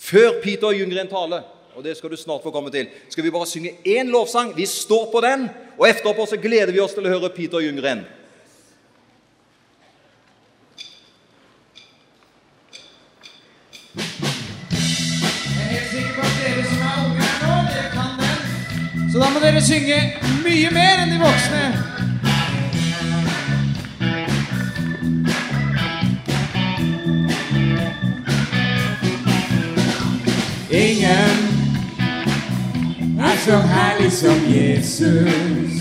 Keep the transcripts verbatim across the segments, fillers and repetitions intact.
Før Peter Ljunggren taler, og det skal du snart få komme til, skal vi bare synge en lovsang. Vi står på den, og etterpå så gleder vi oss til å høre Peter Ljunggren. Jeg er helt sikker på at dere som er unge her nå, dere kan den. Så da må dere synge mye mer enn de voksne. Ingen er så herlig som Jesus.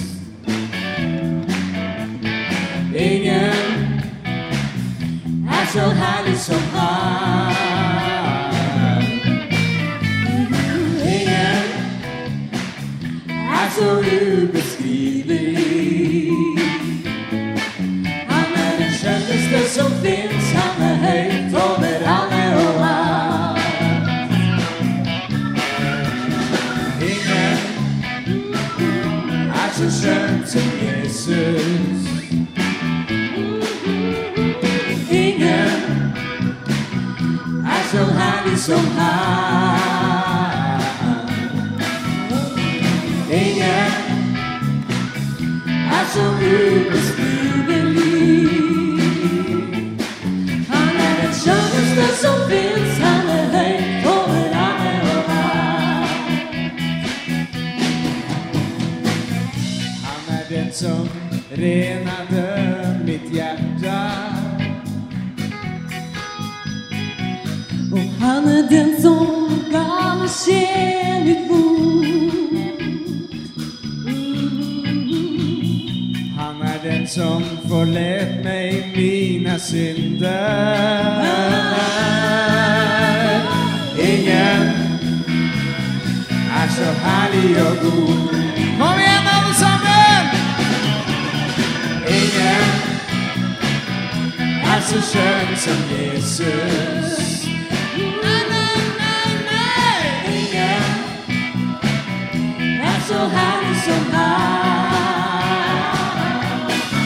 Ingen er så herlig som han. Ingen er så ubeskrivelig. Han er den skjønneste som finnes. Han er høyt over alle og alt. Så skjønt som Jesus. Ingen er så herlig som han. Ingen er så ubeskrivelig. Han er den skjønneste som finnes. Han er høyt over alle og alt. Den som renade mitt hjärta. Och han är den som gav mig kärlek bort. Han är den som förlät mig mina synder. Ingen är så härlig och god. Kom igen allesammen! Ingen er så skjønn som Jesus. Nei, nei, nei, nei. Ingen er så herlig som han.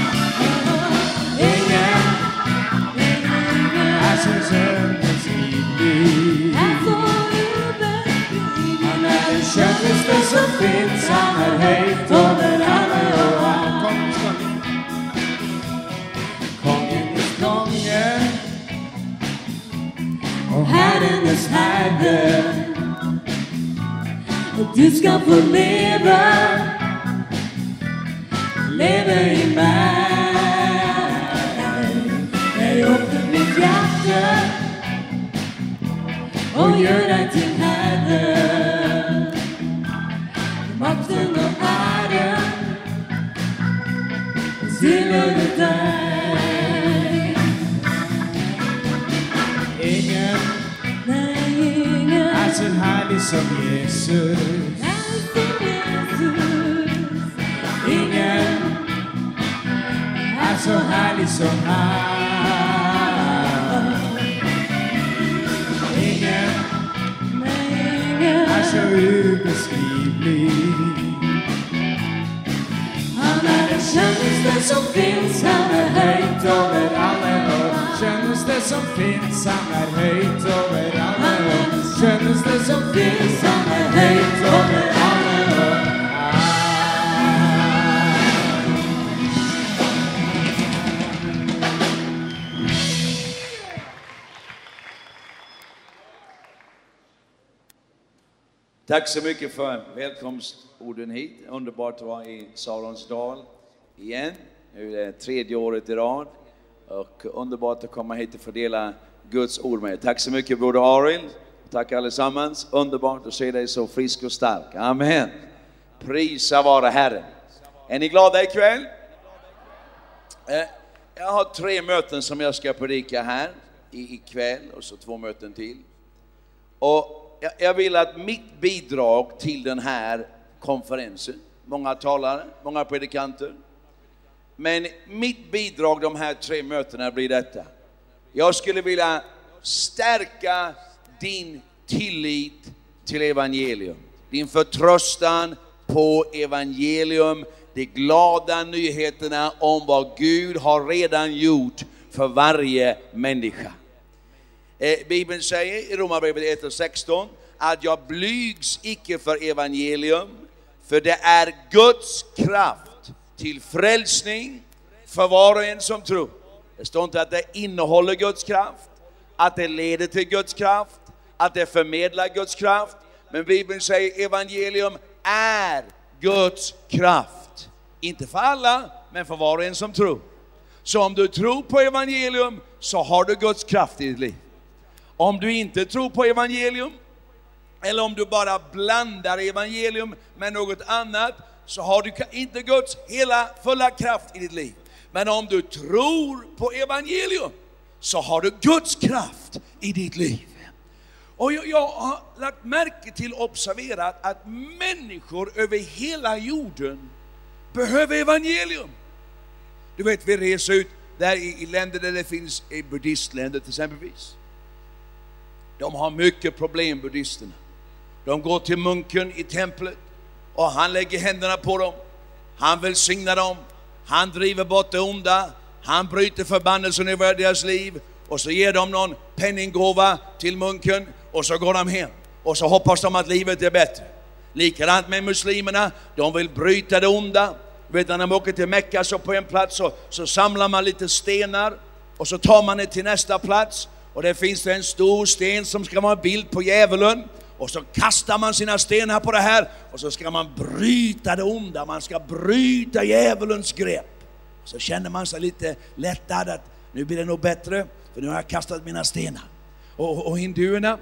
Ingen er så skjønnhetsvidlig. Han er den skjønneste som finnes. Han er høyt over alle og alt. Och Herrenes Herre, och du ska få leva, leva i mig. Jag öppnar mitt hjärta och gör dig till Herre. Makten och äran tillhör dig. Ingen er så herlig som Jesus. Ingen er så herlig som han. Ingen er så ubeskrivelig. Han er den skjønneste som finnes. Han er høyt over alle år. Skjønneste som finnes, han er høyt over alle år. Skjønneste som finnes, han er høyt over alle år. Tack så mycket för välkomstorden hit. Underbart att vara i Salonsdal igen. Nu är det tredje året i rad. Och underbart att komma hit och fördela Guds ord med. Tack så mycket broder Arild. Tack allesammans. Underbart att se dig så frisk och stark. Amen. Prisa vare Herren. Är ni glada ikväll? Jag har tre möten som jag ska predika här ikväll. Och så två möten till. Och jag vill att mitt bidrag till den här konferensen. Många talare, många predikanter. Men mitt bidrag de här tre mötena blir detta. Jag skulle vilja stärka din tillit till evangelium. Din förtröstan på evangelium. De glada nyheterna om vad Gud har redan gjort för varje människa. Eh, Bibeln säger i Romarbrevet ett och sexton att jag blygs icke för evangelium, för det är Guds kraft till frälsning för var och en som tror. Det står inte att det innehåller Guds kraft, att det leder till Guds kraft, att det förmedlar Guds kraft. Men Bibeln säger evangelium är Guds kraft. Inte för alla, men för var och en som tror. Så om du tror på evangelium så har du Guds kraft i ditt liv. Om du inte tror på evangelium, eller om du bara blandar evangelium med något annat, så har du inte Guds hela fulla kraft i ditt liv. Men om du tror på evangelium så har du Guds kraft i ditt liv. Och jag, jag har lagt märke till och observerat att människor över hela jorden behöver evangelium. Du vet, vi reser ut där i, i länder där det finns i buddhistländer till exempelvis. De har mycket problem, buddhisterna. De går till munken i templet och han lägger händerna på dem. Han välsignar dem. Han driver bort det onda. Han bryter förbannelsen över deras liv. Och så ger de någon penninggåva till munken. Och så går de hem. Och så hoppas de att livet är bättre. Likadant med muslimerna. De vill bryta det onda. Vet, när de åker till Mecka så på en plats så, så samlar man lite stenar. Och så tar man det till nästa plats. Och det finns det en stor sten som ska vara en bild på djävulen. Och så kastar man sina stenar på det här. Och så ska man bryta det onda. Man ska bryta djävulens grepp. Så känner man sig lite lättad att nu blir det nog bättre. För nu har jag kastat mina stenar. Och, och hinduerna,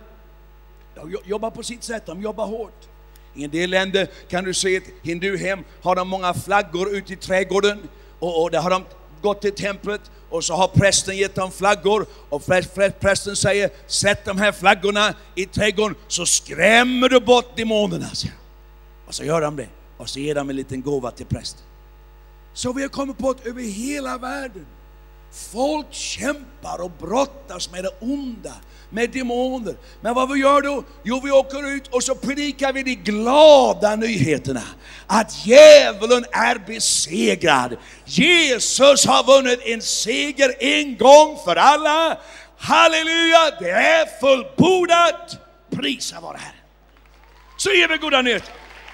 de jobbar på sitt sätt. De jobbar hårt. I en del länder kan du se ett hinduhem. Har de många flaggor ute i trädgården. Och, och där har de gått till templet. Och så har prästen gett dem flaggor. Och prästen säger, sätt de här flaggorna i trädgården så skrämmer du bort demonerna. Och så gör de det. Och så ger de en liten gåva till prästen. Så vi har kommit på att över hela världen folk kämpar och brottas med det onda, med demoner. Men vad vi gör då? Jo, vi åker ut och så predikar vi de glada nyheterna. Att djävulen är besegrad. Jesus har vunnit en seger en gång för alla. Halleluja, det är fullbordat. Prisa vare Herren. Så ger vi goda nyheter.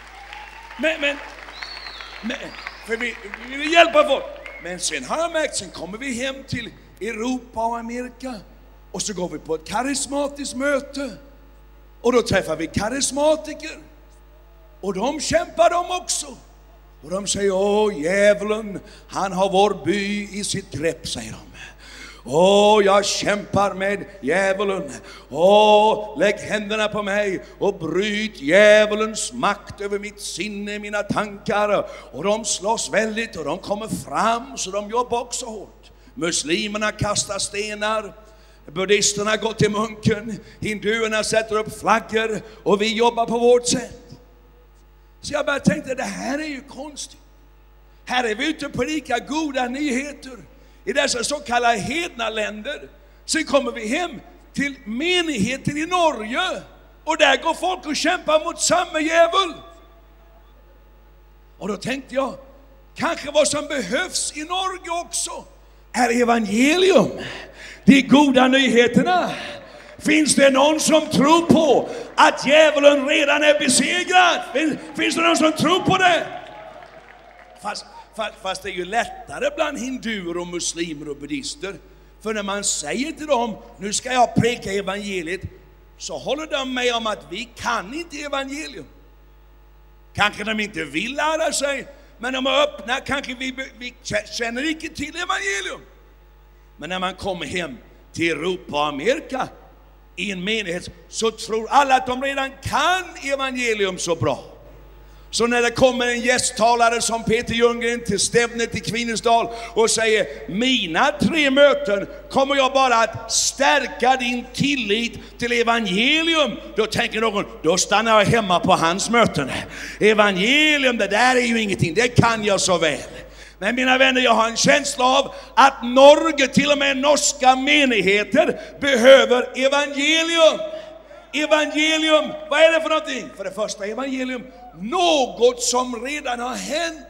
Men, men, men för vi, vi vill hjälpa folk. Men sen har jag märkt, sen kommer vi hem till Europa och Amerika. Och så går vi på ett karismatiskt möte. Och då träffar vi karismatiker. Och de kämpar de också. Och de säger, åh djävulen, han har vår by i sitt grepp, säger de. Åh, jag kämpar med djävulen. Åh, lägg händerna på mig och bryt djävulens makt över mitt sinne, mina tankar. Och de slåss väldigt och de kommer fram, så de jobbar också hårt. Muslimerna kastar stenar. Buddhisterna går till munken. Hinduerna sätter upp flaggor. Och vi jobbar på vårt sätt. Så jag bara tänkte, det här är ju konstigt. Här är vi ute på lika goda nyheter i dessa så kallade hedna länder. Sen kommer vi hem till menigheten i Norge. Och där går folk och kämpar mot samma djävul. Och då tänkte jag, kanske vad som behövs i Norge också är evangelium. De goda nyheterna. Finns det någon som tror på att djävulen redan är besegrad? Finns, finns det någon som tror på det? Fast, fast, fast det är ju lättare bland hinduer och muslimer och buddhister. För när man säger till dem, nu ska jag preka evangeliet, så håller de med om att vi kan inte evangelium. Kanske de inte vill lära sig, men de är öppna, kanske vi, vi känner inte till evangelium. Men när man kommer hem till Europa och Amerika i en menighet, så tror alla att de redan kan evangelium så bra. Så när det kommer en gästtalare som Peter Ljunggren till Stävnet i Kvinesdal och säger, mina tre möten kommer jag bara att stärka din tillit till evangelium. Då tänker någon, då stannar jag hemma på hans möten. Evangelium, det där är ju ingenting, det kan jag så väl. Men mina vänner, jag har en känsla av att Norge, till och med norska menigheter, behöver evangelium. Evangelium, vad är det för någonting? För det första evangelium, något som redan har hänt.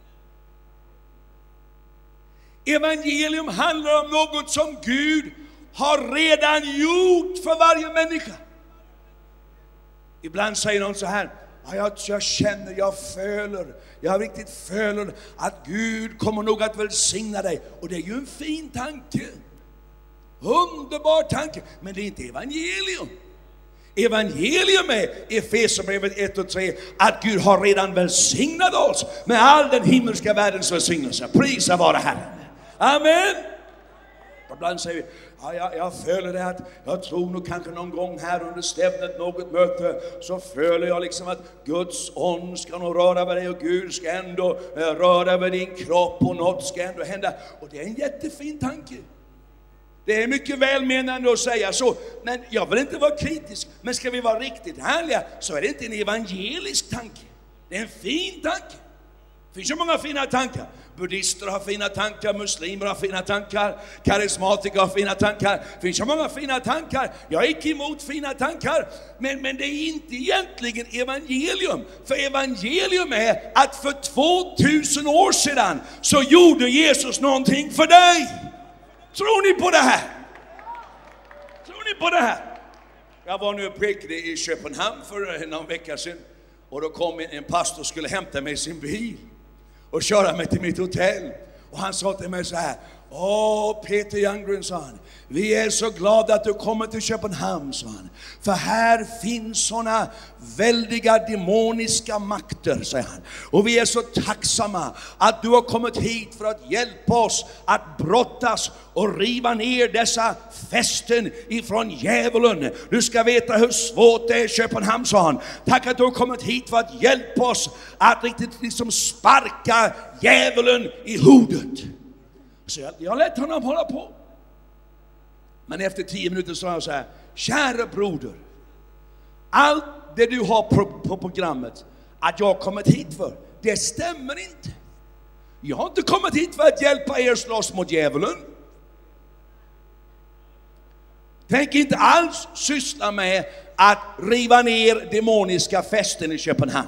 Evangelium handlar om något som Gud har redan gjort för varje människa. Ibland säger någon så här: ja, jag, jag känner, jag följer, jag riktigt följer att Gud kommer nog att välsigna dig. Och det är ju en fin tanke. Underbar tanke. Men det är inte evangelium. Evangelium är Efesierbrevet ett och tre att Gud har redan välsignat oss med all den himmelska världens välsignelse. Prisa vare Herren. Amen. Ibland säger vi: ja, jag, jag följer det att jag tror nog kanske någon gång här under stämnet, något möte, så följer jag liksom att Guds ånd ska nog röra vid dig och Gud ska ändå eh, röra vid din kropp och något ska ändå hända. Och det är en jättefin tanke. Det är mycket välmenande att säga så, men jag vill inte vara kritisk. Men ska vi vara riktigt härliga så är det inte en evangelisk tanke. Det är en fin tanke. Det finns ju många fina tankar. Buddhister har fina tankar, muslimer har fina tankar, karismatiker har fina tankar. Det finns ju många fina tankar. Jag är inte emot fina tankar, men, men det är inte egentligen evangelium. För evangelium är att för tvåtusen år sedan så gjorde Jesus någonting för dig. Tror ni på det här? Tror ni på det här? Jag var nu och pekade i Köpenhamn för någon vecka sedan. Och då kom en pastor och skulle hämta mig i sin bil och köra mig till mitt hotell. Och han sa till mig så här: åh, Peter Ljunggren, sa han, vi är så glada att du kommer till Köpenhamn, sa han. För här finns såna väldiga demoniska makter, säger han. Och vi är så tacksamma att du har kommit hit för att hjälpa oss att brottas och riva ner dessa fästen ifrån djävulen. Du ska veta hur svårt det är i Köpenhamn, sa han. Tack att du har kommit hit för att hjälpa oss att riktigt liksom sparka djävulen i huvudet. Så jag, jag lät honom hålla på. Men efter tio minuter sa jag så här: kära broder, allt det du har på, på programmet att jag har kommit hit för, det stämmer inte. Jag har inte kommit hit för att hjälpa er slåss mot djävulen. Tänk inte alls syssla med att riva ner demoniska fästen i Köpenhamn.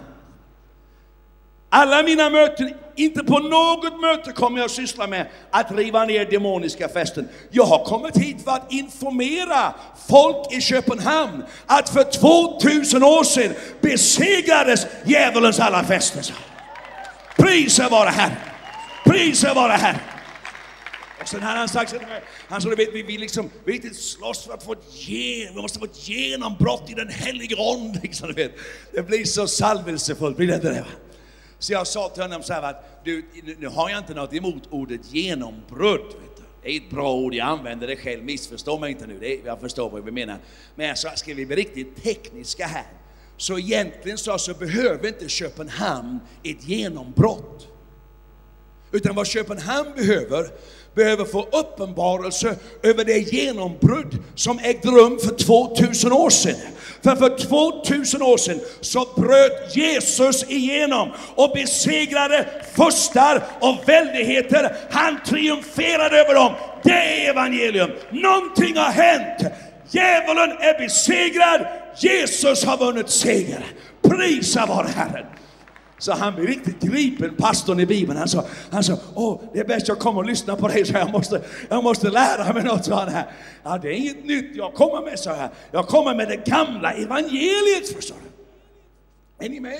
Alla mina möten, inte på något möte kommer jag syssla med att riva ner demoniska fästen. Jag har kommit hit för att informera folk i Köpenhamn att för tvåtusen år sedan besegrades djävulens alla fästen. Prisa vare Herren. Prisa vare Herren. Och sen har han sagt till mig, han sa, vi, vi, liksom, vi riktigt slåss för att få ett gen, vi måste få ett genombrott i den heliga ande. Liksom, vet. Det blir så salvelsefullt, blir det inte det, va? Så jag sa till honom så här att du, nu har jag inte något emot ordet genombrott. Vet du. Det är ett bra ord, jag använder det själv, missförstå mig inte nu, det är, jag förstår vad vi menar. Men jag sa, ska vi bli riktigt tekniska här, så egentligen så, så behöver inte Köpenhamn ett genombrott. Utan vad Köpenhamn behöver, behöver få uppenbarelse över det genombrott som ägde rum för tvåtusen år sedan. För för tvåtusen år sedan så bröt Jesus igenom och besegrade förstar och väldigheter. Han triumferade över dem. Det är evangelium. Någonting har hänt. Djävulen är besegrad. Jesus har vunnit seger. Prisa vare Herren. Så han blev riktigt gripen, pastorn i Bibeln. Han sa, han sa, åh, det är bäst jag kommer och lyssnar på dig, så jag måste, jag måste lära mig något, sa han här. Ja, det är inget nytt jag kommer med, så här. Jag kommer med det gamla evangeliet, förstår du. Är ni med?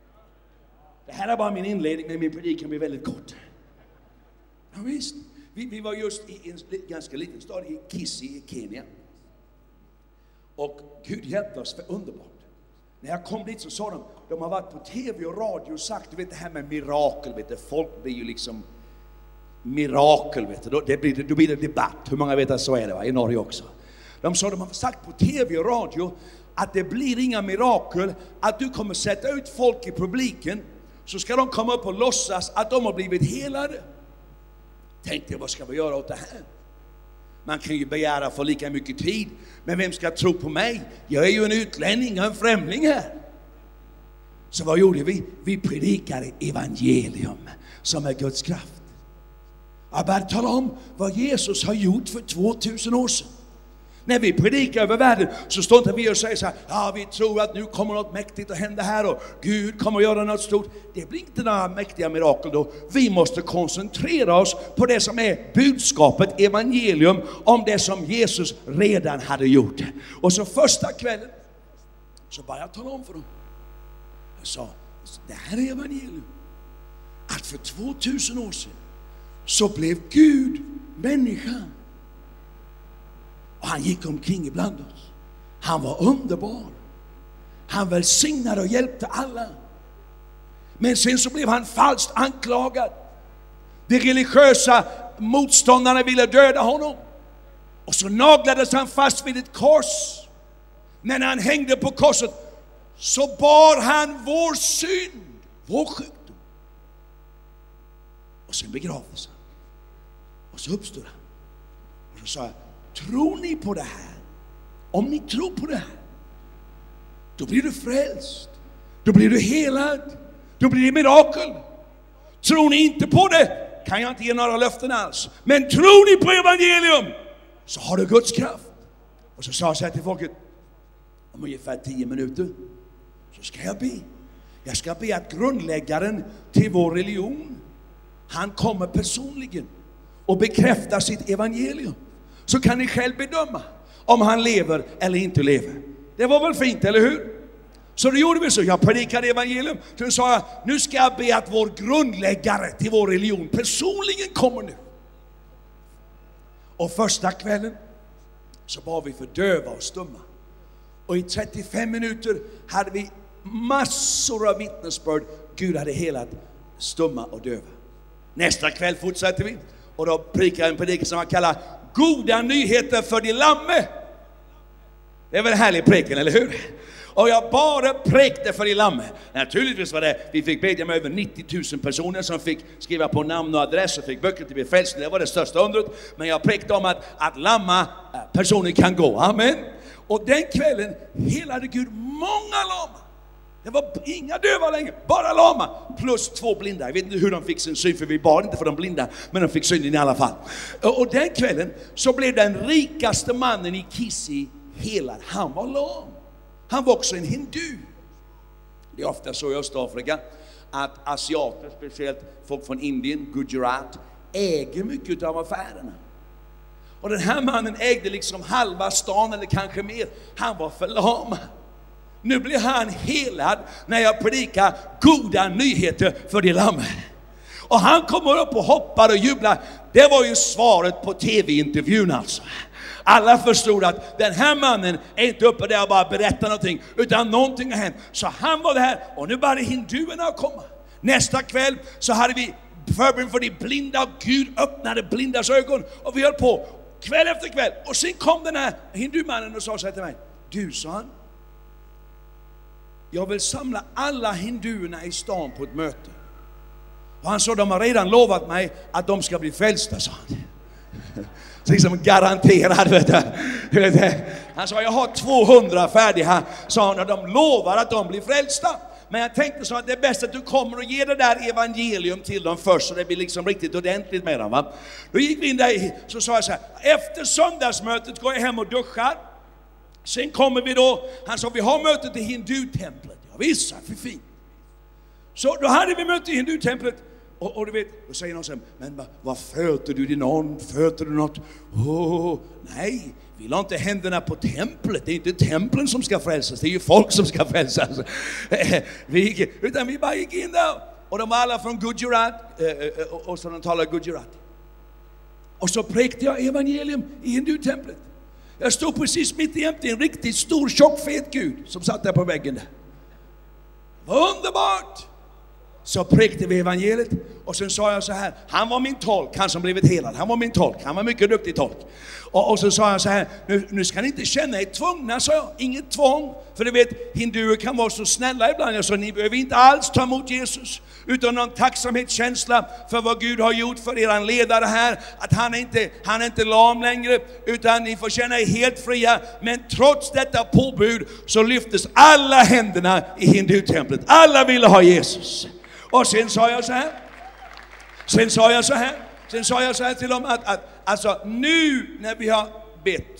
Det här är bara min inledning, men min predikan blir väldigt kort. Ja, visst. Vi, vi var just i en ganska liten stad, i Kisii i Kenya. Och Gud hjälpte oss, för underbart. När jag kom dit så sa de, de har varit på tv och radio och sagt, du vet det här med mirakel, vet du, folk blir ju liksom mirakel, vet du, då, det blir, då blir det debatt. Hur många vet att så är det, va? I Norge också. De sa, de har sagt på tv och radio att det blir inga mirakel, att du kommer sätta ut folk i publiken, så ska de komma upp och låtsas att de har blivit helade. Tänkte jag, vad ska vi göra åt det här? Man kan ju begära för lika mycket tid. Men vem ska tro på mig? Jag är ju en utlänning, en främling här. Så vad gjorde vi? Vi predikade evangelium som är Guds kraft. Jag började tala om vad Jesus har gjort för tvåtusen år sedan. När vi predikar över världen så står inte vi och säger så här, ja, vi tror att nu kommer något mäktigt att hända här och Gud kommer att göra något stort. Det blir inte några mäktiga mirakel då. Vi måste koncentrera oss på det som är budskapet, evangelium, om det som Jesus redan hade gjort. Och så första kvällen så bara jag tala om för dem. Jag sa, det här är evangelium. Att för tvåtusen år sedan så blev Gud människa. Och han gick omkring ibland oss. Han var underbar. Han välsignade och hjälpte alla. Men sen så blev han falskt anklagad. De religiösa motståndarna ville döda honom. Och så naglades han fast vid ett kors. Men när han hängde på korset så bar han vår synd, vår sjukdom. Och sen begravdes han. Och så uppstod han. Och så sa jag, tror ni på det här? Om ni tror på det här, då blir du frälst. Då blir du helad. Då blir det mirakel. Tror ni inte på det, kan jag inte ge några löften alls. Men tror ni på evangelium, så har du Guds kraft. Och så sa jag så här till folket, om ungefär tio minuter så ska jag be. Jag ska be att grundläggaren till vår religion, han kommer personligen och bekräftar sitt evangelium. Så kan ni själv bedöma om han lever eller inte lever. Det var väl fint, eller hur? Så det gjorde vi så. Jag predikade evangelium. Så sa jag, nu ska jag be att vår grundläggare till vår religion personligen kommer nu. Och första kvällen så bad vi för döva och stumma. Och i trettiofem minuter hade vi massor av vittnesbörd. Gud hade helat stumma och döva. Nästa kväll fortsätter vi. Och då predikar jag en predikan som man kallar goda nyheter för de lamme. Det är väl en härlig preken, eller hur? Och jag bara präkte för de lamme. Naturligtvis var det, vi fick bedja med över nittio tusen personer som fick skriva på namn och adress och fick böcker till befälsning. Det var det största undret. Men jag präkte om att, att lamma personer kan gå. Amen. Och den kvällen helade Gud många lama. Det var inga döva längre, bara lama. Plus två blinda. Jag vet inte hur de fick sin syn, för vi bad inte för de blinda. Men de fick synen i alla fall. Och den kvällen så blev den rikaste mannen i Kisi helad. Han var lam. Han var också en hindu. Det är ofta så i Östafrika att asiater, speciellt folk från Indien, Gujarat, äger mycket av affärerna. Och den här mannen ägde liksom halva stan eller kanske mer. Han var förlamad. Nu blir han helad när jag predikar goda nyheter för de lamme. Och han kommer upp och hoppar och jublar. Det var ju svaret på tv-intervjun alltså. Alla förstod att den här mannen är inte uppe där och bara berättar någonting, utan någonting har hänt. Så han var där och nu började hinduerna att komma. Nästa kväll så hade vi förbön för de blinda och Gud öppnade blindas ögon. Och vi höll på kväll efter kväll. Och sen kom den här hindumannen och sa så här till mig. Du, sa han, jag vill samla alla hinduerna i stan på ett möte. Och han sa, de har redan lovat mig att de ska bli frälsta, sa han. Så liksom garanterad, vet du. Vet du. Han sa, jag har tvåhundra färdiga, sa han, och de lovar att de blir frälsta. Men jag tänkte så att det är bäst att du kommer och ger det där evangelium till dem först, så det blir liksom riktigt ordentligt med dem, va? Då gick vi in där, så sa jag så här, efter söndagsmötet går jag hem och duschar. Sen kommer vi då, han sa, vi har mötet i hindutemplet. Ja visst, för fint. Så då hade vi möte i hindutemplet. Och, och du vet, då säger någon så här, men vad, vad föter du din någon? Föter du något? Oh, nej, vi la inte händerna på templet. Det är inte templen som ska frälsas, det är ju folk som ska frälsas. vi gick, utan vi bara gick in där. Och de var alla från Gujarat, och, och så de talade Gujarati. Och så präkte jag evangelium i hindutemplet. Jag stod precis mitt jämte en riktigt stor, tjock, fet Gud som satt där på väggen där. Underbart! Så präkte vi evangeliet och sen sa jag så här, han var min tolk, han som blivit helad, han var min tolk, han var mycket duktig tolk. Och, och så sa jag så här, nu, nu ska ni inte känna er tvungna, sa jag, inget tvång. För du vet, hinduer kan vara så snälla ibland. Jag sa, ni behöver inte alls ta emot Jesus, utan någon tacksamhetskänsla för vad Gud har gjort för er ledare här. Att han är inte, han är inte lam längre, utan ni får känna er helt fria. Men trots detta påbud så lyftes alla händerna i hindutemplet. Alla ville ha Jesus. Och sen sa jag så här, sen sa jag så här, sen sa jag så här till dem att, att alltså nu när vi har bett, sa jag,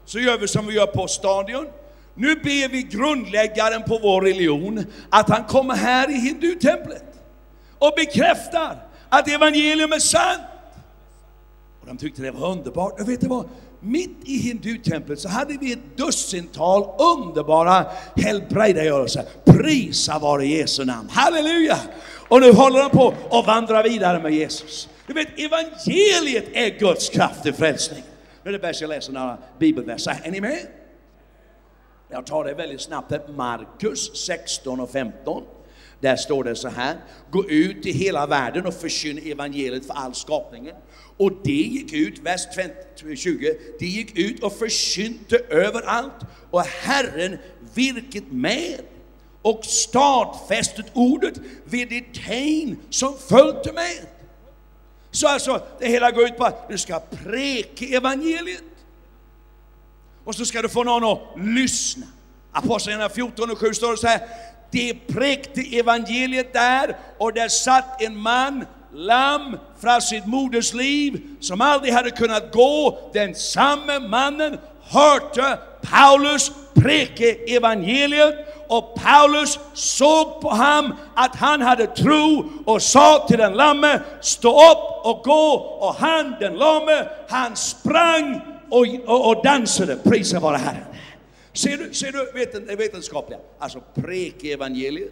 så gör vi som vi gör på stadion. Nu ber vi grundläggaren på vår religion att han kommer här i hindutemplet och bekräftar att evangelium är sant. Och de tyckte det var underbart. Och vet du vad? Mitt i hindutemplet så hade vi ett dussintal underbara helbrägdagörelser. Prisa vare Jesu namn. Halleluja! Och nu håller de på att vandra vidare med Jesus. Du vet, evangeliet är Guds kraft till frälsning. Nu är det bäst jag läser några bibelverser. Är ni med? Jag tar det väldigt snabbt. Markus sexton och femton. Där står det så här: gå ut i hela världen och förkynna evangeliet för all skapningen. Och det gick ut, vers tjugo, det gick ut och förkynte överallt. Och Herren virket med och stadfästet ordet vid det tegn som följde med. Så alltså, det hela går ut på att du ska preka evangeliet. Och så ska du få någon att lyssna. Apostlagärningarna fjorton och sju står det så här: det präkte evangeliet där, och där satt en man lam från sitt moders liv, som aldrig hade kunnat gå. Den samme mannen hörde Paulus präke evangeliet, och Paulus såg på ham att han hade tro och sa till den lamme: stå upp och gå. Och han, den lamme, han sprang och, och, och dansade. Prisa vare Herren. Ser du, ser du veten, vetenskapliga? Alltså präke evangeliet.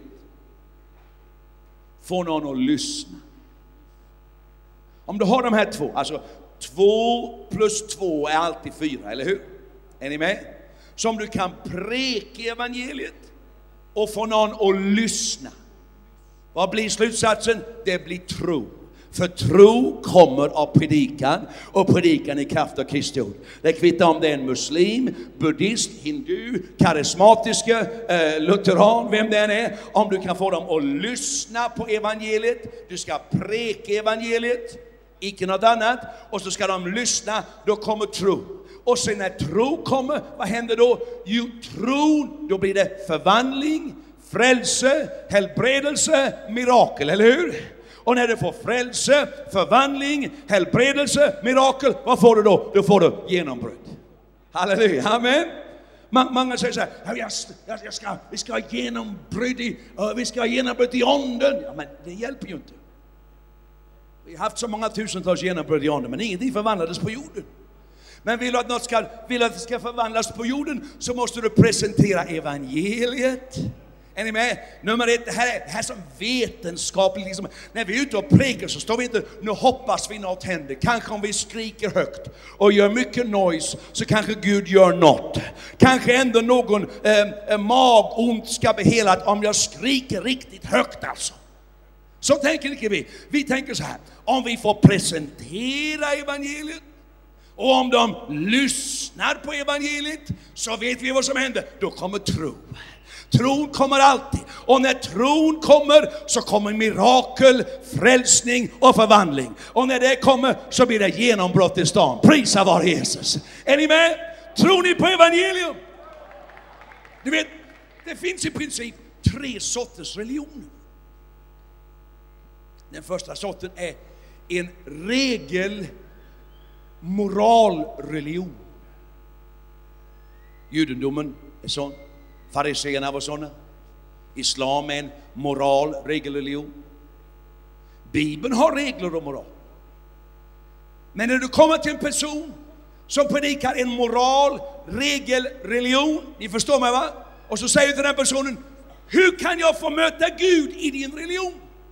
Få någon att lyssna. Om du har de här två, alltså två plus två är alltid fyra, eller hur? Är ni med? Så om du kan präka evangeliet och få någon att lyssna, vad blir slutsatsen? Det blir tro. För tro kommer av predikan, och predikan i kraft av Kristi ord. Det kvittar om det är en muslim, buddhist, hindu, karismatiska, eh, lutheran, vem det än är. Om du kan få dem att lyssna på evangeliet, du ska präka evangeliet, icke något annat, och så ska de lyssna, då kommer tro. Och sen när tro kommer, vad händer då? Jo, tro, då blir det förvandling, frälse, helbredelse, mirakel, eller hur? Och när du får frälse, förvandling, helbredelse, mirakel, vad får du då? Då får du genombrott. Halleluja, amen. Många säger så här: jag, jag, jag ska, vi ska ha genombrott i, uh, vi ska ha genombrott i ånden. Ja, men det hjälper ju inte. Vi har haft så många tusentals genombrott i ånden, men ingenting förvandlades på jorden. Men vill du att något ska, vill att det ska förvandlas på jorden, så måste du presentera evangeliet. Är ni med? Nummer ett, det här är, det här är som vetenskapligt. Liksom. När vi är ute och prekar så står vi inte, nu hoppas vi något händer. Kanske om vi skriker högt och gör mycket noise, så kanske Gud gör något. Kanske ändå någon eh, magont ska bli helat om jag skriker riktigt högt alltså. Så tänker inte vi. Vi tänker så här: om vi får presentera evangeliet, och om de lyssnar på evangeliet, så vet vi vad som händer. Då kommer tro. Tron kommer alltid. Och när tron kommer, så kommer mirakel, frälsning och förvandling. Och när det kommer, så blir det genombrott i stan. Prisa vare Jesus. Är ni med? Tror ni på evangelium? Du vet, det finns i princip tre sorters religioner. Den första sorten är en regel moralreligion. Judendomen är sån. Fariséerna var såna. Islam är en moral, regelreligion. Bibeln har regler och moral. Men när du kommer till en person som predikar en moral, regelreligion, ni förstår mig va? Och så säger du till den personen: hur kan jag få möta Gud i din religion?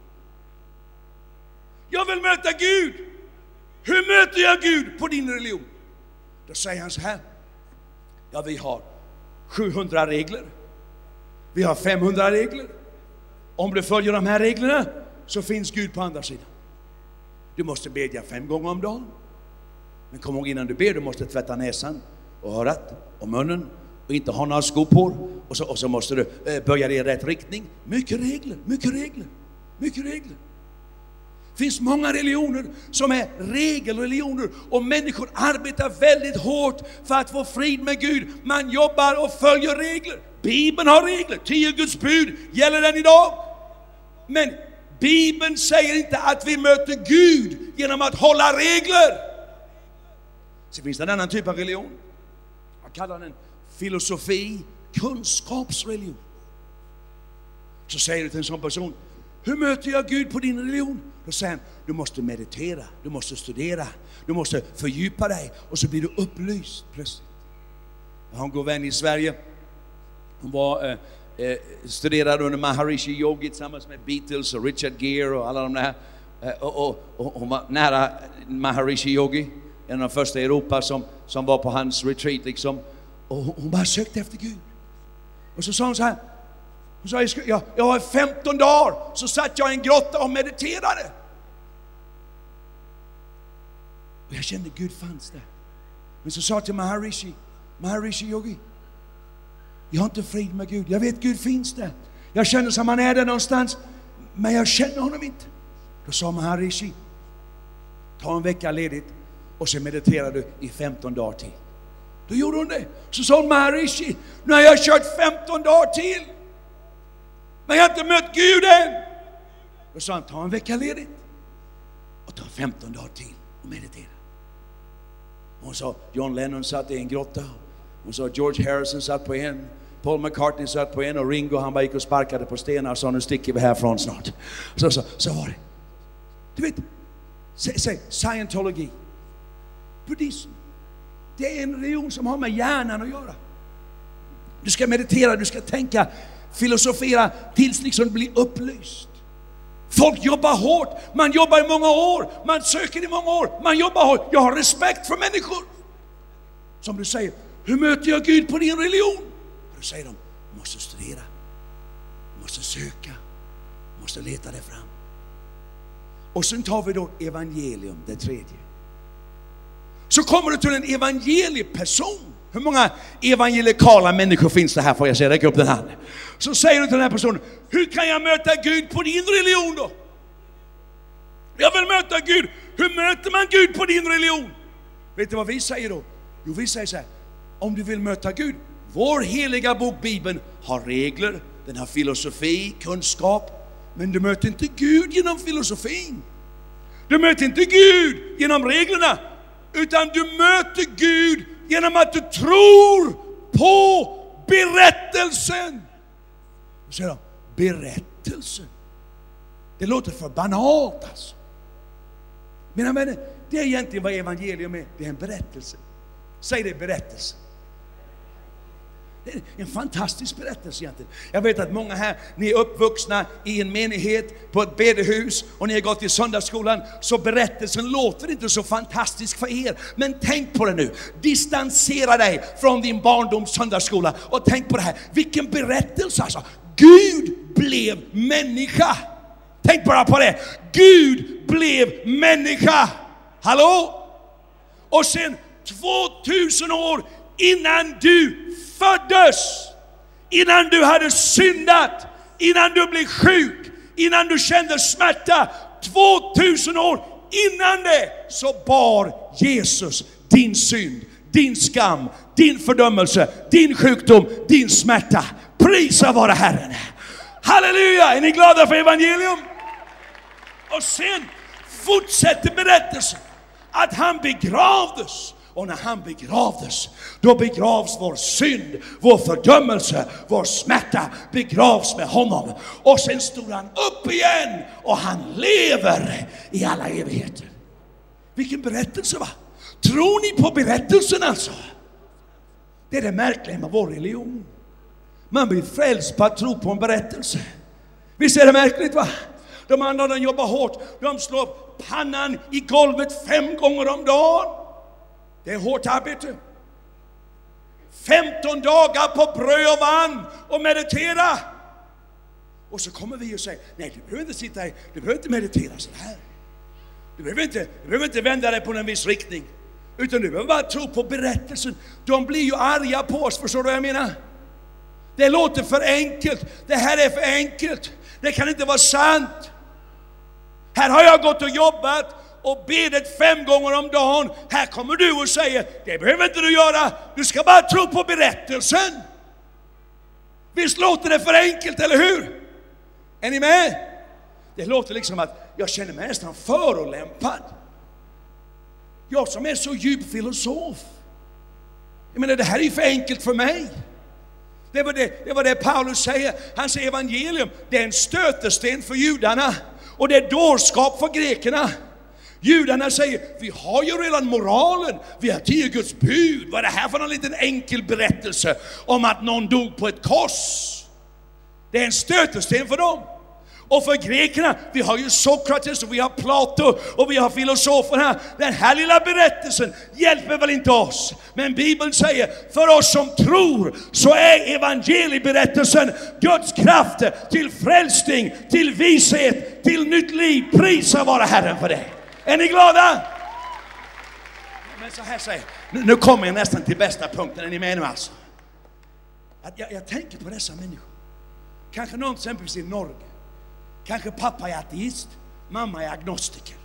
Jag vill möta Gud. Hur möter jag Gud på din religion? Då säger han så här: ja, vi har sjuhundra regler. Vi har femhundra regler. Om du följer de här reglerna, så finns Gud på andra sidan. Du måste bedja fem gånger om dagen. Men kom ihåg, innan du ber, du måste tvätta näsan och örat och munnen och inte ha några skor på. Och så, och så måste du eh, böja dig i rätt riktning. Mycket regler, mycket regler, mycket regler. Det finns många religioner som är regelreligioner, och människor arbetar väldigt hårt för att få frid med Gud. Man jobbar och följer regler. Bibeln har regler. Tio Guds bud gäller den idag. Men Bibeln säger inte att vi möter Gud genom att hålla regler. Så finns det en annan typ av religion. kallar den filosofi, kunskapsreligion. Så säger du till en sån person, hur möter jag Gud på din religion? Då säger han, du måste meditera, du måste studera, du måste fördjupa dig och så blir du upplyst plötsligt. Jag har en god vän i Sverige. Hon var, eh, eh, studerade under Maharishi Yogi tillsammans med Beatles och Richard Gere och alla de där. Eh, och, och, och hon var nära Maharishi Yogi, en av de första i Europa som, som var på hans retreat liksom. Och hon, hon bara sökte efter Gud. Och så sa hon så här, hon sa, jag, jag har femton dagar så satt jag i en grotta och mediterade. Och jag kände Gud fanns där. Men så sa jag till Maharishi, Maharishi Yogi, jag har inte frid med Gud. Jag vet Gud finns där. Jag känner som han är där någonstans. Men jag känner honom inte. Då sa Maharishi, ta en vecka ledigt och så mediterar du i femton dagar till. Då gjorde hon det. Så sa hon, Maharishi, nu har jag kört femton dagar till. Men jag har inte mött Gud än. Då sa han, ta en vecka ledigt och ta femton dagar till och meditera. Hon sa, John Lennon satt i en grotta. Hon sa, George Harrison satt på en. Paul McCartney satt på en och Ringo han bara gick och sparkade på stenar och sa, nu sticker vi härifrån snart. Så, så, så var det. Du vet, säg, säg Scientology, buddhism. Det är en religion som har med hjärnan att göra. Du ska meditera, du ska tänka, filosofera tills liksom bli upplyst. Folk jobbar hårt, man jobbar i många år, man söker i många år, man jobbar hårt. Jag har respekt för människor. Som du säger, hur möter jag Gud på din religion? Och då säger de, du måste studera, du måste söka, du måste leta dig fram. Och sen tar vi då evangelium, det tredje. Så kommer du till en evangelieperson. Hur många evangelikala människor finns det här? Får jag säga, räcka upp den här. Så säger du till den här personen, hur kan jag möta Gud på din religion då? Jag vill möta Gud. Hur möter man Gud på din religion? Vet du vad vi säger då? Jo, vi säger så här, om du vill möta Gud, vår heliga bok Bibeln har regler, den har filosofi, kunskap, men du möter inte Gud genom filosofin. Du möter inte Gud genom reglerna, utan du möter Gud genom att du tror på berättelsen. Så säger de, berättelsen. Det låter för banalt alltså. Mina vänner, det är egentligen vad evangelium är. Det är en berättelse. Säg det, berättelse. Det är en fantastisk berättelse egentligen. Jag vet att många här, ni är uppvuxna i en menighet på ett bedehus och ni har gått i söndagsskolan, så berättelsen låter inte så fantastisk för er. Men tänk på det nu. Distansera dig från din barndoms söndagsskola och tänk på det här. Vilken berättelse alltså. Gud blev människa. Tänk bara på det. Gud blev människa. Hallå? Och sen tvåtusen år innan du föddes, innan du hade syndat, innan du blev sjuk, innan du kände smärta, tvåtusen år innan det, så bar Jesus din synd, din skam, din fördömelse, din sjukdom, din smärta. Prisa vare Herren. Halleluja! Är ni glada för evangelium? Och sen fortsätter berättelsen att han begravdes. Och när han begravdes, då begravs vår synd, vår fördömelse, vår smärta begravs med honom. Och sen stod han upp igen och han lever i alla evigheter. Vilken berättelse, va? Tror ni på berättelsen alltså? Det är det märkliga med vår religion. Man blir frälst på att tro på en berättelse. Visst är det märkligt, va? De andra, de jobbar hårt. De slår pannan i golvet fem gånger om dagen. Det är hårt arbete. femton dagar på bröd och vann och meditera. Och så kommer vi och säger, nej, du behöver inte sitta här, du behöver inte meditera så här. Du behöver inte, du behöver inte vända dig på en viss riktning. Utan du behöver bara tro på berättelsen. De blir ju arga på oss, förstår du vad jag menar? Det låter för enkelt. Det här är för enkelt. Det kan inte vara sant. Här har jag gått och jobbat och bedet fem gånger om dagen. Här kommer du och säger, det behöver inte du göra. Du ska bara tro på berättelsen. Visst låter det för enkelt, eller hur? Är ni med? Det låter liksom att jag känner mig nästan förolämpad. Jag som är så djup filosof. Jag menar, det här är ju för enkelt för mig. Det var det, det var det Paulus säger. Han säger evangelium, det är en stötesten för judarna. Och det är dårskap för grekerna. Judarna säger, vi har ju redan moralen. Vi har tio Guds bud. Vad är det här för en liten enkel berättelse om att någon dog på ett kors? Det är en stötesten för dem. Och för grekerna, vi har ju Sokrates och vi har Plato och vi har filosoferna. Den här lilla berättelsen hjälper väl inte oss. Men Bibeln säger, för oss som tror så är evangelieberättelsen Guds kraft till frälsning, till vishet, till nytt liv. Prisa vara Herren för det. Är ni glada? Men så här säger jag. Nu kommer jag nästan till bästa punkten. Är ni med nu alltså? Att jag, jag tänker på dessa människor. Kanske någon exempelvis i Norge. Kanske pappa är ateist, mamma är agnostiker.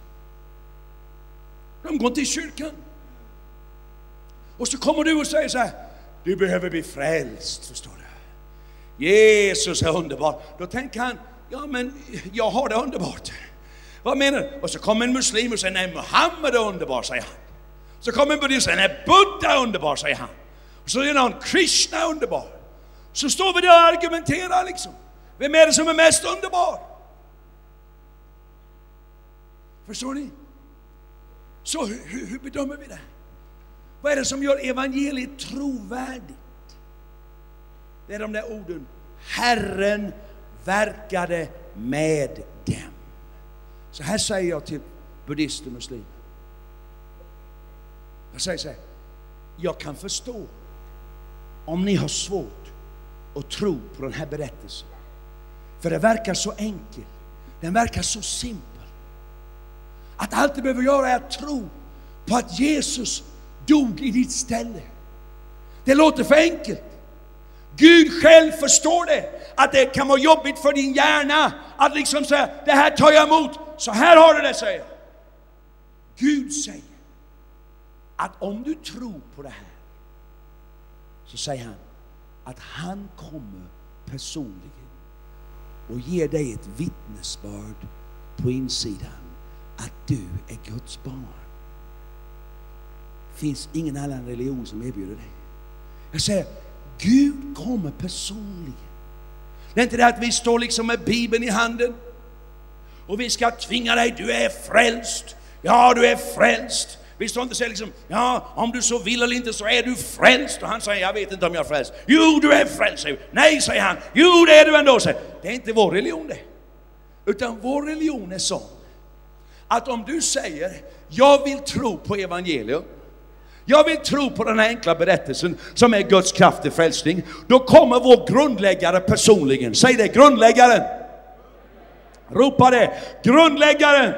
De går till kyrkan. Och så kommer du och säger så här, du behöver bli frälst, förstår du. Jesus är underbar. Då tänker han, ja men jag har det underbart. Vad menar du? Och så kommer en muslim och säger, nej, Muhammed är underbar, säger han. Så kommer en buddhist och säger, nej, Buddha är underbar, säger han. Och så är någon, Krishna är underbar. Så står vi där och argumenterar liksom. Vem är det som är mest underbar? Förstår ni? Så hur, hur bedömer vi det? Vad är det som gör evangeliet trovärdigt? Det är de där orden. Herren verkade med dem. Så här säger jag till buddhister och muslimer. Jag säger så här. Jag kan förstå om ni har svårt att tro på den här berättelsen. För det verkar så enkel. Den verkar så simpel. Att allt du behöver göra är att tro på att Jesus dog i ditt ställe. Det låter för enkelt. Gud själv förstår det. Att det kan vara jobbigt för din hjärna. Att liksom säga, det här tar jag emot. Så här har du det, säger. Gud säger att om du tror på det här, så säger han att han kommer personligen och ger dig ett vittnesbörd på insidan att du är Guds barn. Det finns ingen annan religion som erbjuder det. Jag säger, Gud kommer personligen. Det är inte det att vi står liksom med Bibeln i handen och vi ska tvinga dig, du är frälst. Ja, du är frälst. Vi står inte och säger liksom, ja, om du så vill eller inte så är du frälst. Och han säger, jag vet inte om jag är frälst. Jo, du är frälst. Nej, säger han. Jo, det är du ändå. Det är inte vår religion det. Utan vår religion är sån att om du säger, jag vill tro på evangelium, jag vill tro på den här enkla berättelsen som är Guds kraft till frälsning, då kommer vår grundläggare personligen. Säg det, grundläggaren. Ropa det, grundläggaren.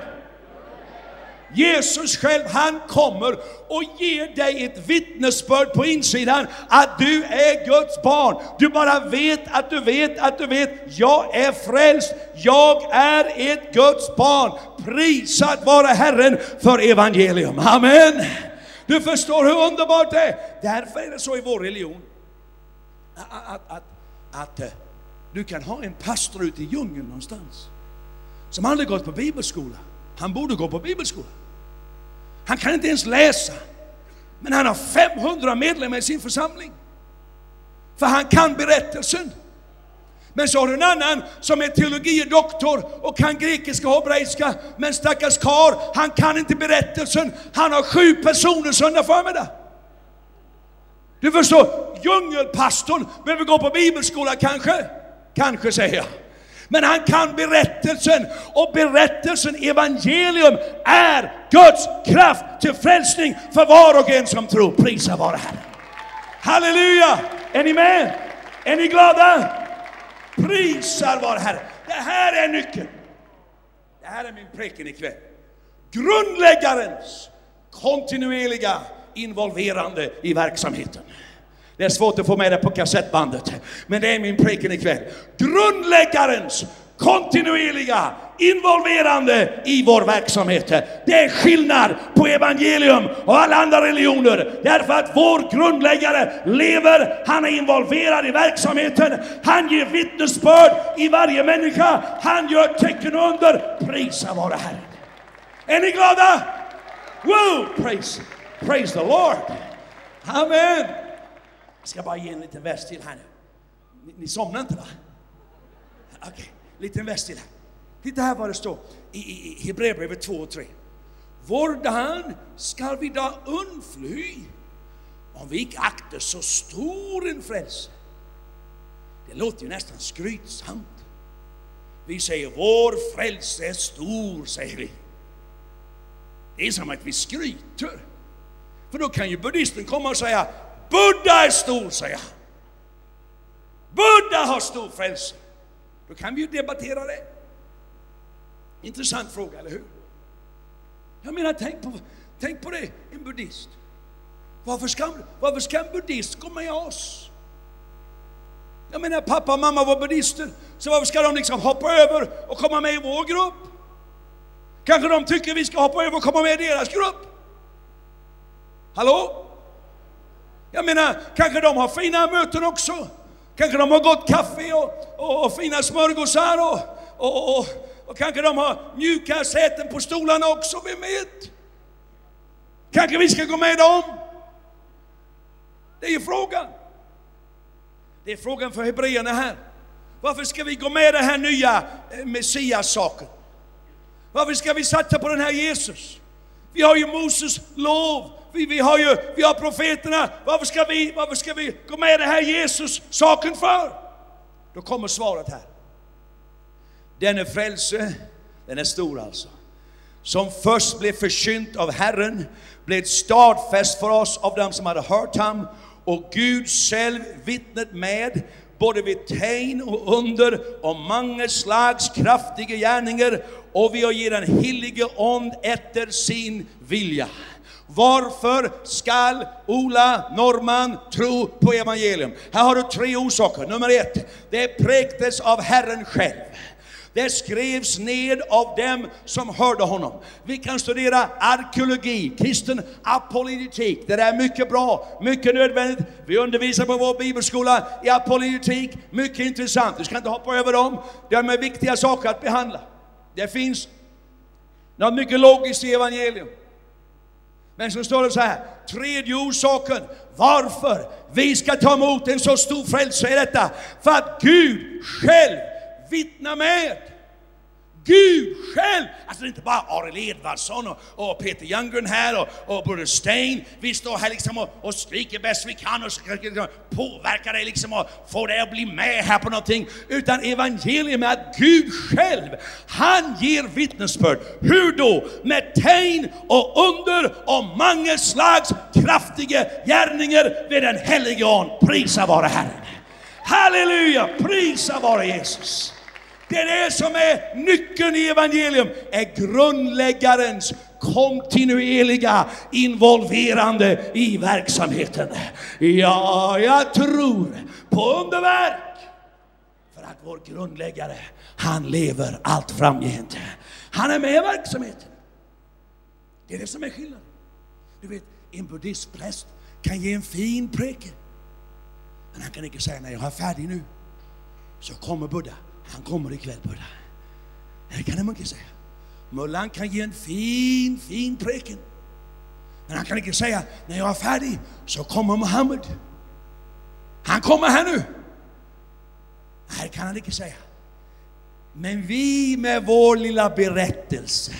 Jesus själv, han kommer och ger dig ett vittnesbörd på insidan att du är Guds barn. Du bara vet att du vet att du vet, jag är frälst, jag är ett Guds barn. Prisat vara Herren för evangelium. Amen. Du förstår hur underbart det är. Därför är det så i vår religion att, att, att, att du kan ha en pastor ute i djungeln någonstans som aldrig gått på bibelskola. Han borde gå på bibelskola. Han kan inte ens läsa. Men han har femhundra medlemmar i sin församling. För han kan berättelsen. Men så har du en annan som är teologidoktor och kan grekiska och hebreiska. Men stackars kar, han kan inte berättelsen. Han har sju personer söndag förmiddag. Du förstår, djungelpastorn behöver gå på bibelskola kanske. Kanske säger jag. Men han kan berättelsen, och berättelsen, evangelium, är Guds kraft till frälsning för var och en som tror. Prisa vara Herren. Halleluja! Är ni med? Är ni glada? Prisar vara Herren. Det här är nyckeln. Det här är min preken ikväll. Grundläggarens kontinuerliga involverande i verksamheten. Det är svårt att få med det på kassettbandet, men det är min preken ikväll. Grundläggarens kontinuerliga involverande i vår verksamhet. Det är skillnad på evangelium och alla andra religioner. Därför att vår grundläggare lever, han är involverad i verksamheten. Han ger vittnesbörd i varje människa. Han gör tecken under. Prisa vara Herren. Är ni glada? Woo! Praise, praise the Lord. Amen. Jag ska bara ge en liten vers till här nu. Ni, ni somnar inte, va? Okej, okay. Liten vers till här. Titta här vad det står i, i, i Hebreerbrevet två och tre. Vårdan ska vi då undfly om vi inte aktar så stor en frälse. Det låter ju nästan skrytsamt. Vi säger vår frälse är stor, säger vi. Det är som att vi skryter. För då kan ju buddhisten komma och säga Buddha är stor, säger han. Buddha har stor frälse. Då kan vi ju debattera det. Intressant fråga, eller hur? Jag menar, tänk på, tänk på det, en buddhist. Varför ska, varför ska en buddhist gå med oss? Jag menar, pappa och mamma var buddhister, så varför ska de liksom hoppa över och komma med i vår grupp? Kanske de tycker vi ska hoppa över och komma med i deras grupp? Hallå? Jag menar, kanske de har fina möten också. Kanske de har gott kaffe och, och, och fina smörgåsar och, och, och, och kanske de har mjuka säten på stolarna också, vem vet? Kanske vi ska gå med dem? Det är ju frågan. Det är frågan för hebreerna här. Varför ska vi gå med det här nya Messias-saken? Varför ska vi satsa på den här Jesus? Vi har ju Moses lov. Vi, vi, har ju, vi har profeterna. Varför ska vi, varför ska vi gå med det här Jesus-saken för? Då kommer svaret här. Den är frälse, den är stor alltså. Som först blev förkynt av Herren, blev stadfäst för oss av dem som hade hört ham, och Gud själv vittnet med, både vid tegn och under och många slags kraftiga gärningar, och vi har gett den helige ond efter sin vilja. Varför skall Ola Norman tro på evangelium? Här har du tre orsaker. Nummer ett, det präktes av Herren själv. Det skrevs ned av dem som hörde honom. Vi kan studera arkeologi, kristen apologetik. Det är mycket bra, mycket nödvändigt. Vi undervisar på vår bibelskola i apologetik. Mycket intressant. Du ska inte hoppa över dem. Det är med viktiga saker att behandla. Det finns något mycket logiskt i evangelium. Men så står det så här. Tredje orsaken varför vi ska ta emot en så stor frälse är detta. För att Gud själv vittna med. Gud själv. Alltså det är inte bara Ariel Edvardsson och, och Peter Youngren här och, och Brother Stein. Vi står här liksom och, och skriker bäst vi kan och ska liksom påverka dig liksom och få dig att bli med här på någonting. Utan evangelium är att Gud själv, han ger vittnesbörd. Hur då? Med tegn och under och många slags kraftiga gärningar vid den helige ande. Prisa vare Herren. Halleluja, prisa vare Jesus. Det är det som är nyckeln i evangelium, är grundläggarens kontinuerliga involverande i verksamheten. Ja, jag tror på underverk. För att vår grundläggare, han lever allt framgent. Han är med i verksamheten. Det är det som är skillnaden. Du vet, en buddhistpräst kan ge en fin preken. Men han kan inte säga, när jag är färdig nu så kommer Buddha. Han kommer ikväll, Buddha. Det kan man inte säga. Mullan kan ge en fin, fin preken. Men han kan inte säga, när jag är färdig så kommer Muhammed. Han kommer här nu. Det kan han inte säga. Men vi med vår lilla berättelse.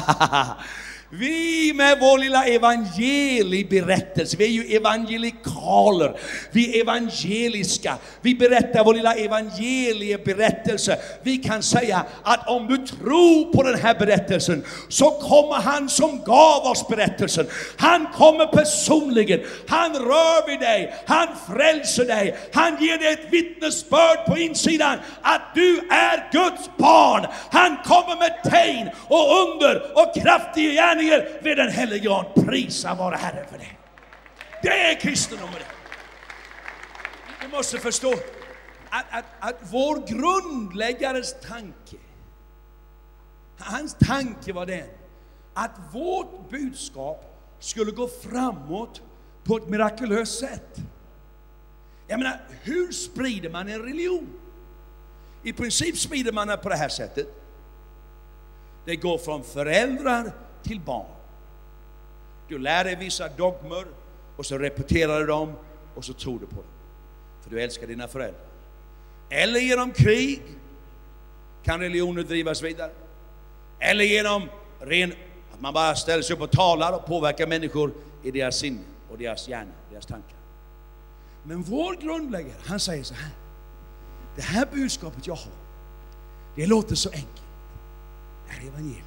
Vi med vår lilla evangelieberättelse, vi är ju evangelikaler, vi är evangeliska, vi berättar vår lilla evangelieberättelse. Vi kan säga att om du tror på den här berättelsen så kommer han som gav oss berättelsen. Han kommer personligen, han rör vid dig, han frälser dig, han ger dig ett vittnesbörd på insidan att du är Guds barn. Han kommer med tegn och under och kraftiga gärningar vid den helige ande. Prisa vare Herren för det. Det är kristendomen. Du måste förstå att, att, att vår grundläggares tanke, hans tanke var den att vårt budskap skulle gå framåt på ett mirakulöst sätt. Jag menar, hur sprider man en religion? I princip sprider man det på det här sättet. Det går från föräldrar till barn. Du lär dig vissa dogmer och så repeterar du dem och så tror du på dem. För du älskar dina föräldrar. Eller genom krig kan religionen drivas vidare. Eller genom ren, att man bara ställer sig upp och talar och påverkar människor i deras sinne och deras hjärna, deras tankar. Men vår grundläggare, han säger så här: det här budskapet jag har, det låter så enkelt. Det här är evangelium.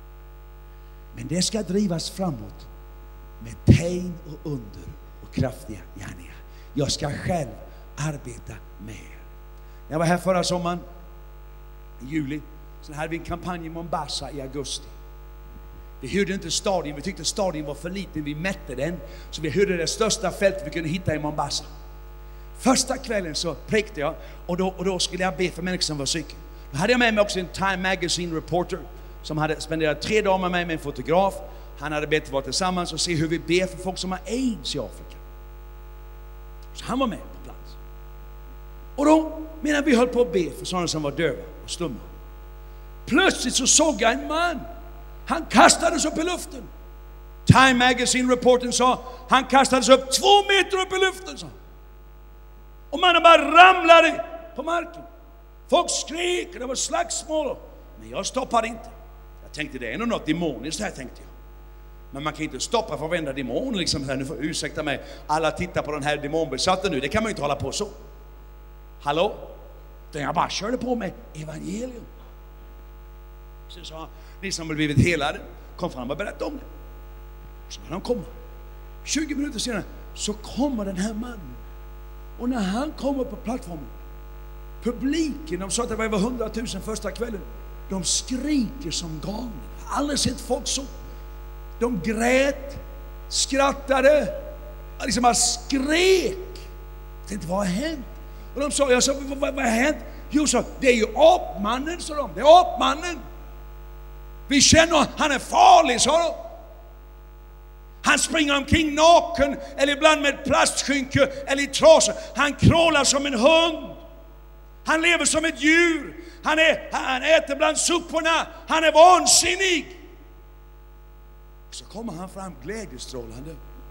Men det ska drivas framåt med tecken och under och kraftiga gärningar. Jag ska själv arbeta med er. Jag var här förra sommaren, i juli. Sen hade vi en kampanj i Mombasa i augusti. Vi hyrde inte stadion, vi tyckte stadion var för liten, vi mätte den. Så vi hyrde det största fältet vi kunde hitta i Mombasa. Första kvällen så präkte jag, och då, och då skulle jag be för människor som var sjuka. Då hade jag med mig också en Time Magazine reporter som hade spenderat tre dagar med mig med en fotograf. Han hade bett att vara tillsammans och se hur vi ber för folk som har AIDS i Afrika. Så han var med på plats. Och då, medan vi höll på att be för sådana som var döva och stumma, plötsligt så såg jag en man. Han kastades upp i luften. Time Magazine-reporten sa, han kastades upp två meter upp i luften, sa. Och mannen bara ramlade på marken. Folk skrek, det var slagsmål. Men jag stoppade inte. Jag tänkte, det är nog något demoniskt här, tänkte jag. Men man kan inte stoppa för att vända demon liksom. Nu får ursäkta mig, alla tittar på den här demonbesatta nu. Det kan man ju inte hålla på så. Hallå? Då jag bara körde på med evangelium. Så sa han, ni som har blivit helade, kom fram och berätta om det. Så när han kommer, tjugo minuter senare, så kommer den här mannen. Och när han kommer på plattformen, publiken, de sa att det var över hundratusen första kvällen, de skriker som galna. Jag har aldrig sett folk så. De grät, skrattade, liksom bara skrek. Jag tänkte, vad har hänt? Och de sa, jag sa, vad, vad, vad har hänt? Jo, så, det är ju apmannen, sa de. Det är apmannen. Vi känner, han är farlig, sa de. Han springer omkring naken, eller ibland med plastskynke eller i trasor. Han krålar som en hund. Han lever som ett djur. Han, är, han äter bland soporna. Han är vansinnig. Så kommer han fram glädjestrålande.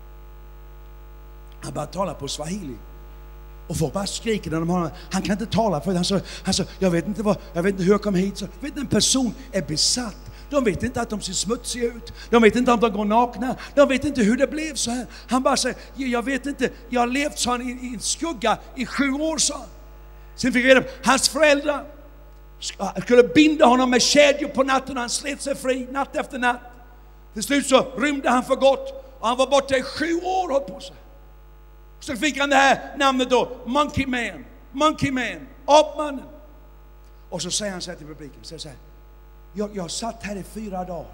Han bara talar på swahili. Och folk bara skriker när de har honom. Han kan inte tala för det. Han sa, han sa jag vet inte vad, jag vet inte hur jag kom hit. Så, vet, en person är besatt. De vet inte att de ser smutsiga ut. De vet inte om de går nakna. De vet inte hur det blev så här. Han bara säger, jag vet inte. Jag har levt så i, i en skugga i sju år, så. Sen fick jag reda på, hans föräldrar skulle binda honom med kedjor på natten. Han slet sig fri natt efter natt. Till slut så rymde han för gott. Och han var borta i sju år, håll på sig. Så fick han det här namnet då, Monkey Man. Monkey Man, apmannen. Och så säger han så här till publiken, så här, jag, jag satt här i fyra dagar.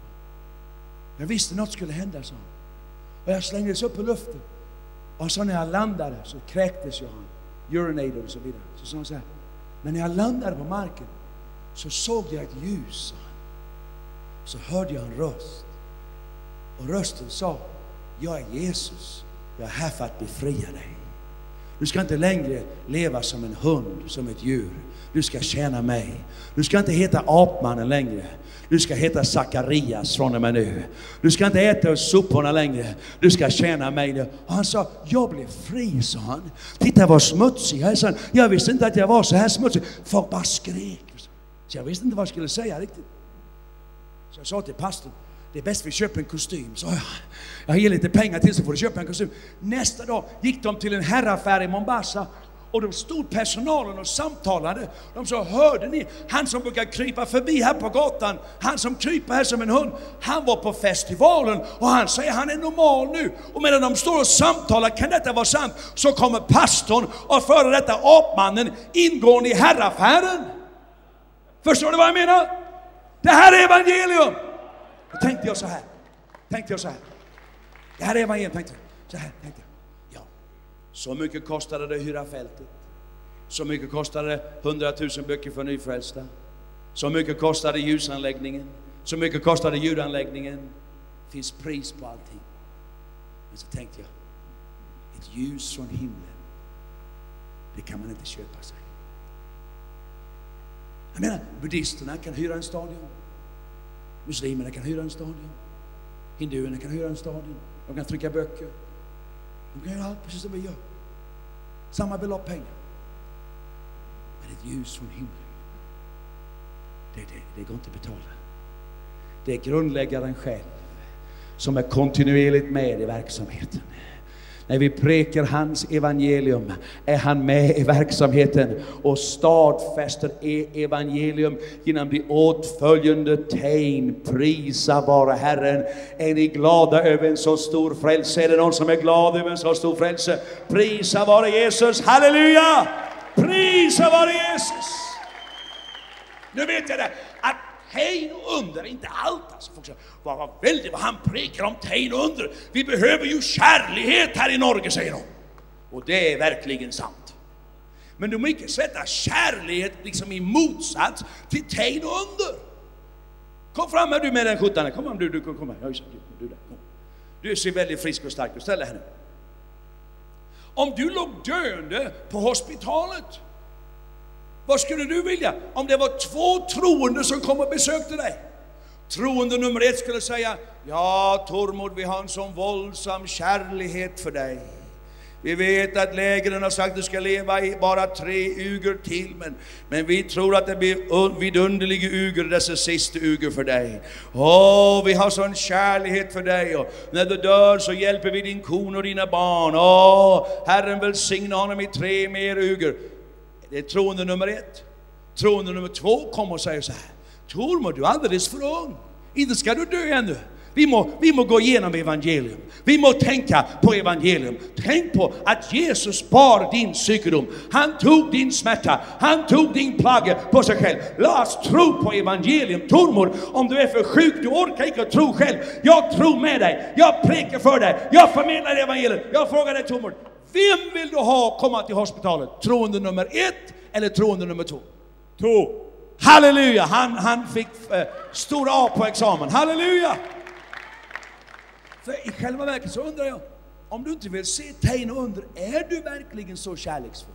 Jag visste något skulle hända, så. Och jag slängdes upp i luften. Och så när jag landade så kräktes jag, han urinated och så vidare. Så sa han så här, men när jag landade på marken så såg jag ett ljus, sa han. Så hörde jag en röst. Och rösten sa, jag är Jesus. Jag är här för att befria dig. Du ska inte längre leva som en hund, som ett djur. Du ska tjäna mig. Du ska inte heta apmannen längre. Du ska heta Sakarias från och med nu. Du ska inte äta soporna längre. Du ska tjäna mig nu. Och han sa, jag blev fri, sa han. Titta vad smutsig jag är, sa han. Jag visste inte att jag var så här smutsig. Folk bara skrek. Så jag visste inte vad jag skulle säga riktigt. Så jag sa till pastorn, det är bäst vi köper en kostym. Så jag, jag ger lite pengar till så får du köpa en kostym. Nästa dag gick de till en herraffär i Mombasa. Och de stod personalen och samtalade. De sa, hörde ni? Han som brukar krypa förbi här på gatan. Han som kryper här som en hund. Han var på festivalen. Och han säger, han är normal nu. Och medan de står och samtalar, kan detta vara sant? Så kommer pastorn och före detta apmannen ingående i herraffären. Förstår du vad jag menar? Det här är evangelium. Då tänkte jag så här. Tänkte jag så här. Det här är evangelium, tänkte jag. Så här tänkte jag. Ja. Så mycket kostade det att hyra fältet. Så mycket kostade det hundratusen böcker för nyfrälsta. Så mycket kostade ljusanläggningen. Så mycket kostade ljudanläggningen. Det finns pris på allting. Men så tänkte jag. Ett ljus från himlen. Det kan man inte köpa sig. Jag menar, buddhisterna kan hyra en stadion. Muslimerna kan hyra en stadion. Hinduerna kan hyra en stadion. De kan trycka böcker. De kan göra allt precis som vi gör. Samma belopp pengar. Men ett ljus från himlen. Det, det, det går inte att betala. Det är grundläggaren själv som är kontinuerligt med i verksamheten. När vi prekar hans evangelium är han med i verksamheten och stadfäster evangelium genom de åtföljande tegn. Prisa vare Herren. Är ni glada över en så stor frälse? Är det någon som är glad över en så stor frälse? Prisa vare Jesus. Halleluja! Prisa vare Jesus! Nu vet jag det, att tegn och under är inte allt. Alltså, folk säger, vad, vad väldigt vad han prekar om tegn och under. Vi behöver ju kärlighet här i Norge, säger de. Och det är verkligen sant. Men du må inte sätta kärlighet liksom i motsats till tegn och under. Kom fram här du med den sjutton. Kom fram, du, du, kom här. Ja, just, du, du, där, kom. Du ser väldigt frisk och stark. Ställ dig här nu. Om du låg döende på hospitalet, vad skulle du vilja om det var två troende som kom och besökte dig? Troende nummer ett skulle säga, ja Tormod, vi har en sån våldsam kärlighet för dig. Vi vet att lägren har sagt att du ska leva i bara tre uger till, men, men vi tror att det blir vidunderliga uger, dessa sista uger för dig. Åh, vi har sån kärlighet för dig, och när du dör så hjälper vi din kon och dina barn. Åh, Herren välsigna honom i tre mer uger. Det är troende nummer ett. Troende nummer två kommer och säger så här, Tormod, du är alldeles för ung. Inte ska du dö ännu. Vi må, vi må gå igenom evangelium. Vi må tänka på evangelium. Tänk på att Jesus bar din psykedom. Han tog din smärta. Han tog din plage på sig själv. Låt oss tro på evangelium. Tormod, om du är för sjuk, du orkar inte att tro själv. Jag tror med dig. Jag prekar för dig. Jag förmedlar evangelium. Jag frågar dig, Tormod, vem vill du ha komma till hospitalet? Troende nummer ett eller troende nummer två? Två. Halleluja! Han, han fick äh, stora A på examen. Halleluja! För i själva verket så undrar jag, om du inte vill se tegn och under, är du verkligen så kärleksfull?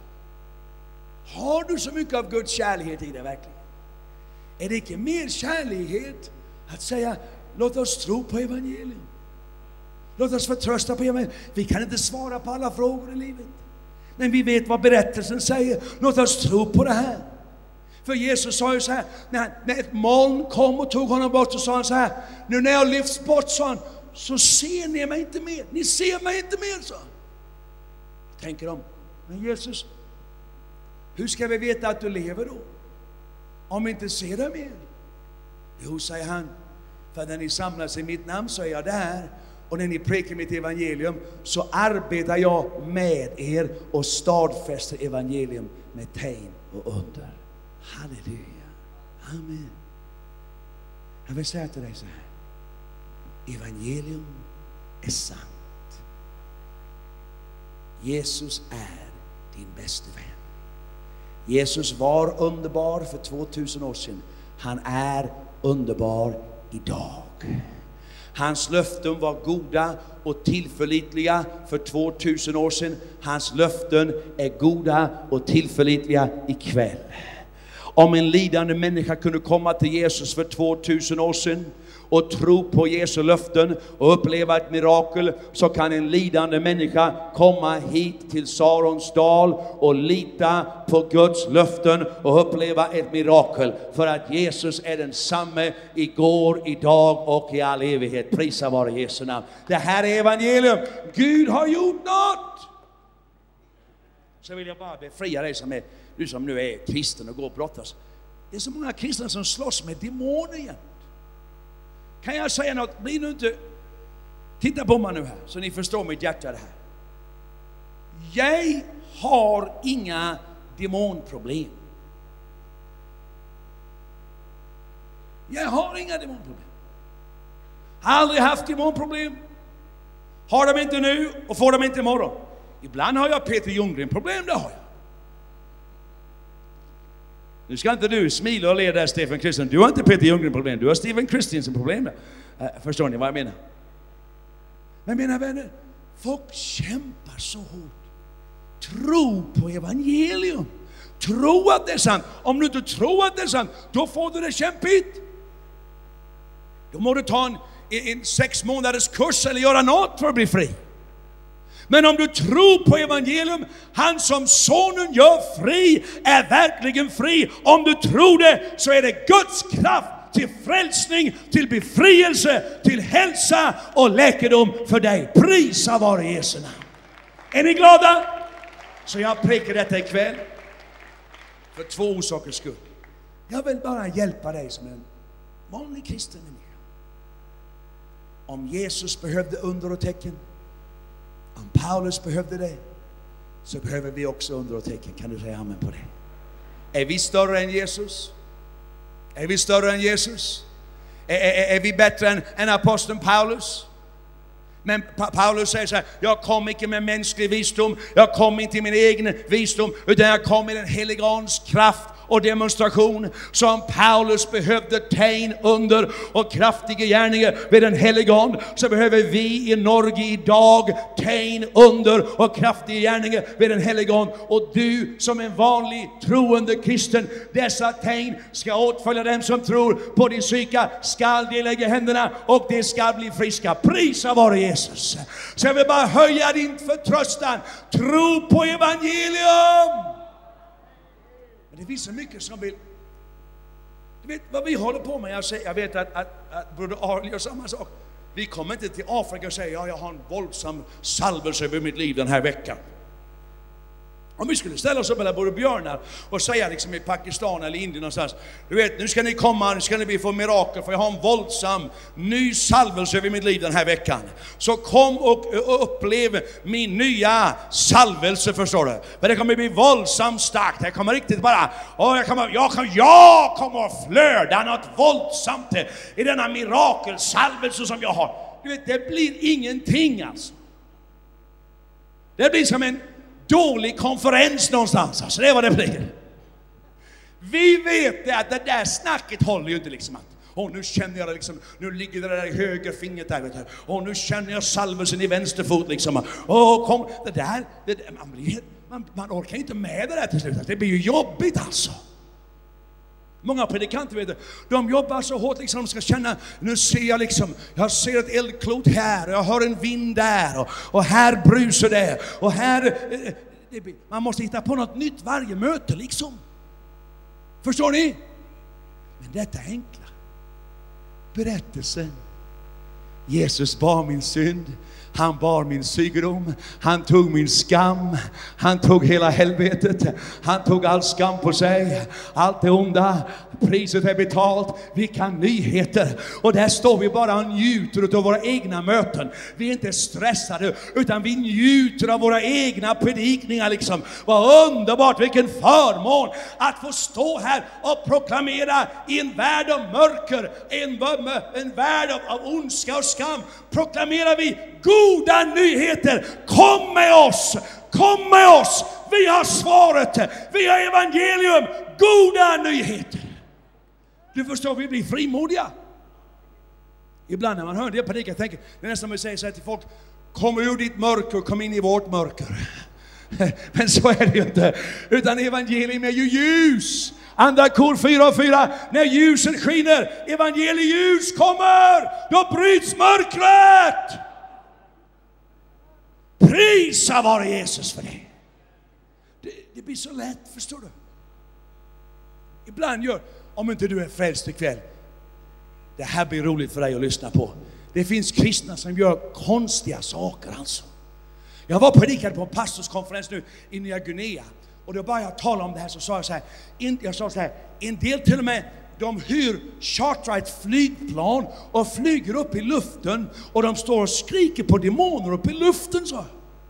Har du så mycket av Guds kärlighet i dig verkligen? Är det inte mer kärlighet att säga, låt oss tro på evangelium? Låt oss förtrösta på evangelium. Vi kan inte svara på alla frågor i livet, men vi vet vad berättelsen säger. Låt oss tro på det här. För Jesus sa ju så här, när, när ett moln kom och tog honom bort, så sa han så här, nu när jag lyfts bort, sa han, så ser ni mig inte mer. Ni ser mig inte mer, så. Tänker de, men Jesus, hur ska vi veta att du lever då? Om vi inte ser dig mer? Jo, säger han, för när ni samlas i mitt namn så är jag där. Och när ni prekar mitt evangelium så arbetar jag med er och stadfäster evangelium med tegn och under. Halleluja. Amen. Jag vill säga till dig så här. Evangelium är sant. Jesus är din bästa vän. Jesus var underbar för tvåtusen år sedan. Han är underbar idag. Hans löften var goda och tillförlitliga för tvåtusen år sedan. Hans löften är goda och tillförlitliga ikväll. Om en lidande människa kunde komma till Jesus för tvåtusen år sedan och tro på Jesu löften och uppleva ett mirakel, så kan en lidande människa komma hit till Sarons dal och lita på Guds löften och uppleva ett mirakel, för att Jesus är densamme igår, idag och i all evighet. Prisa vare Jesu namn. Det här är evangelium. Gud har gjort något. Så vill jag bara befria dig som är, du som nu är kristen och går och brottas. Det är så många kristna som slåss med demoner igen. Kan jag säga något? Bli nu inte... Titta på mig nu här, så ni förstår mitt hjärta det här. Jag har inga demonproblem. Jag har inga demonproblem. Har aldrig haft demonproblem. Har de inte nu och får de inte imorgon. Ibland har jag Peter Ljunggren problem, det har jag. Nu ska inte du smila och le där, Stephen Christian. Du har inte Peter Ljunggren problem, du har Stephen Christiansen problem. Äh, förstår ni vad jag menar? Men mina vänner, folk kämpar så hårt. Tro på evangelium. Tro att det är sant. Om du inte tror att det är sant, då får du det kämpigt. Då må du ta en, en sex månaders kurs eller göra något för att bli fri. Men om du tror på evangelium, han som sonen gör fri är verkligen fri. Om du tror det så är det Guds kraft till frälsning, till befrielse, till hälsa och läkedom för dig. Prisa vare Jesu namn. Är ni glada? Så jag prekar detta ikväll för två orsakers skull. Jag vill bara hjälpa dig som en vanlig kristen människa. Om Jesus behövde under och tecken, om Paulus behövde det, så behöver vi också under och tecken. Kan du säga amen på det? Är vi större än Jesus? Är vi större än Jesus? Är, är, är vi bättre än, än aposteln Paulus? Men pa- Paulus säger så här: jag kom inte med mänsklig visdom, jag kom inte i min egen visdom, utan jag kom i den helige Andes kraft och demonstration. Som Paulus behövde tegn, under och kraftiga gärningar vid den helige Ande, så behöver vi i Norge idag tegn, under och kraftiga gärningar vid den helige Ande. Och du som en vanlig troende kristen, dessa tegn ska åtfölja dem som tror. På de sjuka skall de lägga händerna och de ska bli friska. Prisa vare Jesus. Så jag vill bara höja din förtröstan. Tro på evangelium. Men det finns så mycket som vill. Du vet vad vi håller på med. Jag, säger, jag vet att, att, att broder Arl gör samma sak. Vi kommer inte till Afrika och säger: ja, jag har en våldsam salvelse över mitt liv den här veckan. Om vi skulle ställa oss upp eller både björnar och säga liksom i Pakistan eller Indien någonstans: du vet, nu ska ni komma, nu ska ni bli få mirakel, för jag har en våldsam ny salvelse över mitt liv den här veckan. Så kom och upplev min nya salvelse, förstår du. Men det kommer bli våldsamt starkt. Det kommer riktigt bara, åh, jag kommer, jag kommer, jag kommer att flöda något våldsamt i denna mirakelsalvelse som jag har. Du vet, det blir ingenting alltså. Det blir som en dålig konferens någonstans, alltså det är vad det blir. Vi vet det, att det där snacket håller ju inte liksom att, och nu känner jag det liksom, nu ligger det där i höger fingret där, vet du, och nu känner jag salvelsen i vänster fot liksom, och kom, det där, det där man, blir, man, man orkar inte med det där till slut, det blir ju jobbigt alltså. Många predikanter, vet du, de jobbar så hårt liksom, de ska känna, nu ser jag liksom, jag ser ett eldklot här, jag hör en vind där, och, och här brusar det, och här, det, man måste hitta på något nytt varje möte liksom. Förstår ni? Men detta enkla berättelsen: Jesus bar min synd, han bar min sygdom, han tog min skam, han tog hela helvetet, han tog all skam på sig, allt det onda, priset är betalt. Vilka nyheter! Och där står vi bara och njuter av våra egna möten. Vi är inte stressade, utan vi njuter av våra egna predikningar liksom. Vad underbart, vilken förmån att få stå här och proklamera i en värld av mörker, en, en värld av, av ondska och skam. Proklamerar vi goda nyheter. Kom med oss, kom med oss. Vi har svaret, vi har evangelium, goda nyheter. Du förstår, vi blir frimodiga. Ibland när man hör det predika, tänker det är nästan som att säga så här till folk: kom ur ditt mörker, kom in i vårt mörker. Men så är det ju inte, utan evangelium är ju ljus. Andra kor fyra och fyra, när ljuset skiner, evangelieljus kommer, då bryts mörkret. Prisa vare Jesus för det. det. Det blir så lätt, förstår du. Ibland gör, om inte du är frälst ikväll, det här blir roligt för dig att lyssna på. Det finns kristna som gör konstiga saker alltså. Jag var predikad på en pastorskonferens nu i Nya Guinea. Och då bara jag tala om det här, så sa jag så här, in, jag sa så här, en del till och med, de hyr chartrar ett flygplan och flyger upp i luften, och de står och skriker på demoner upp i luften, så.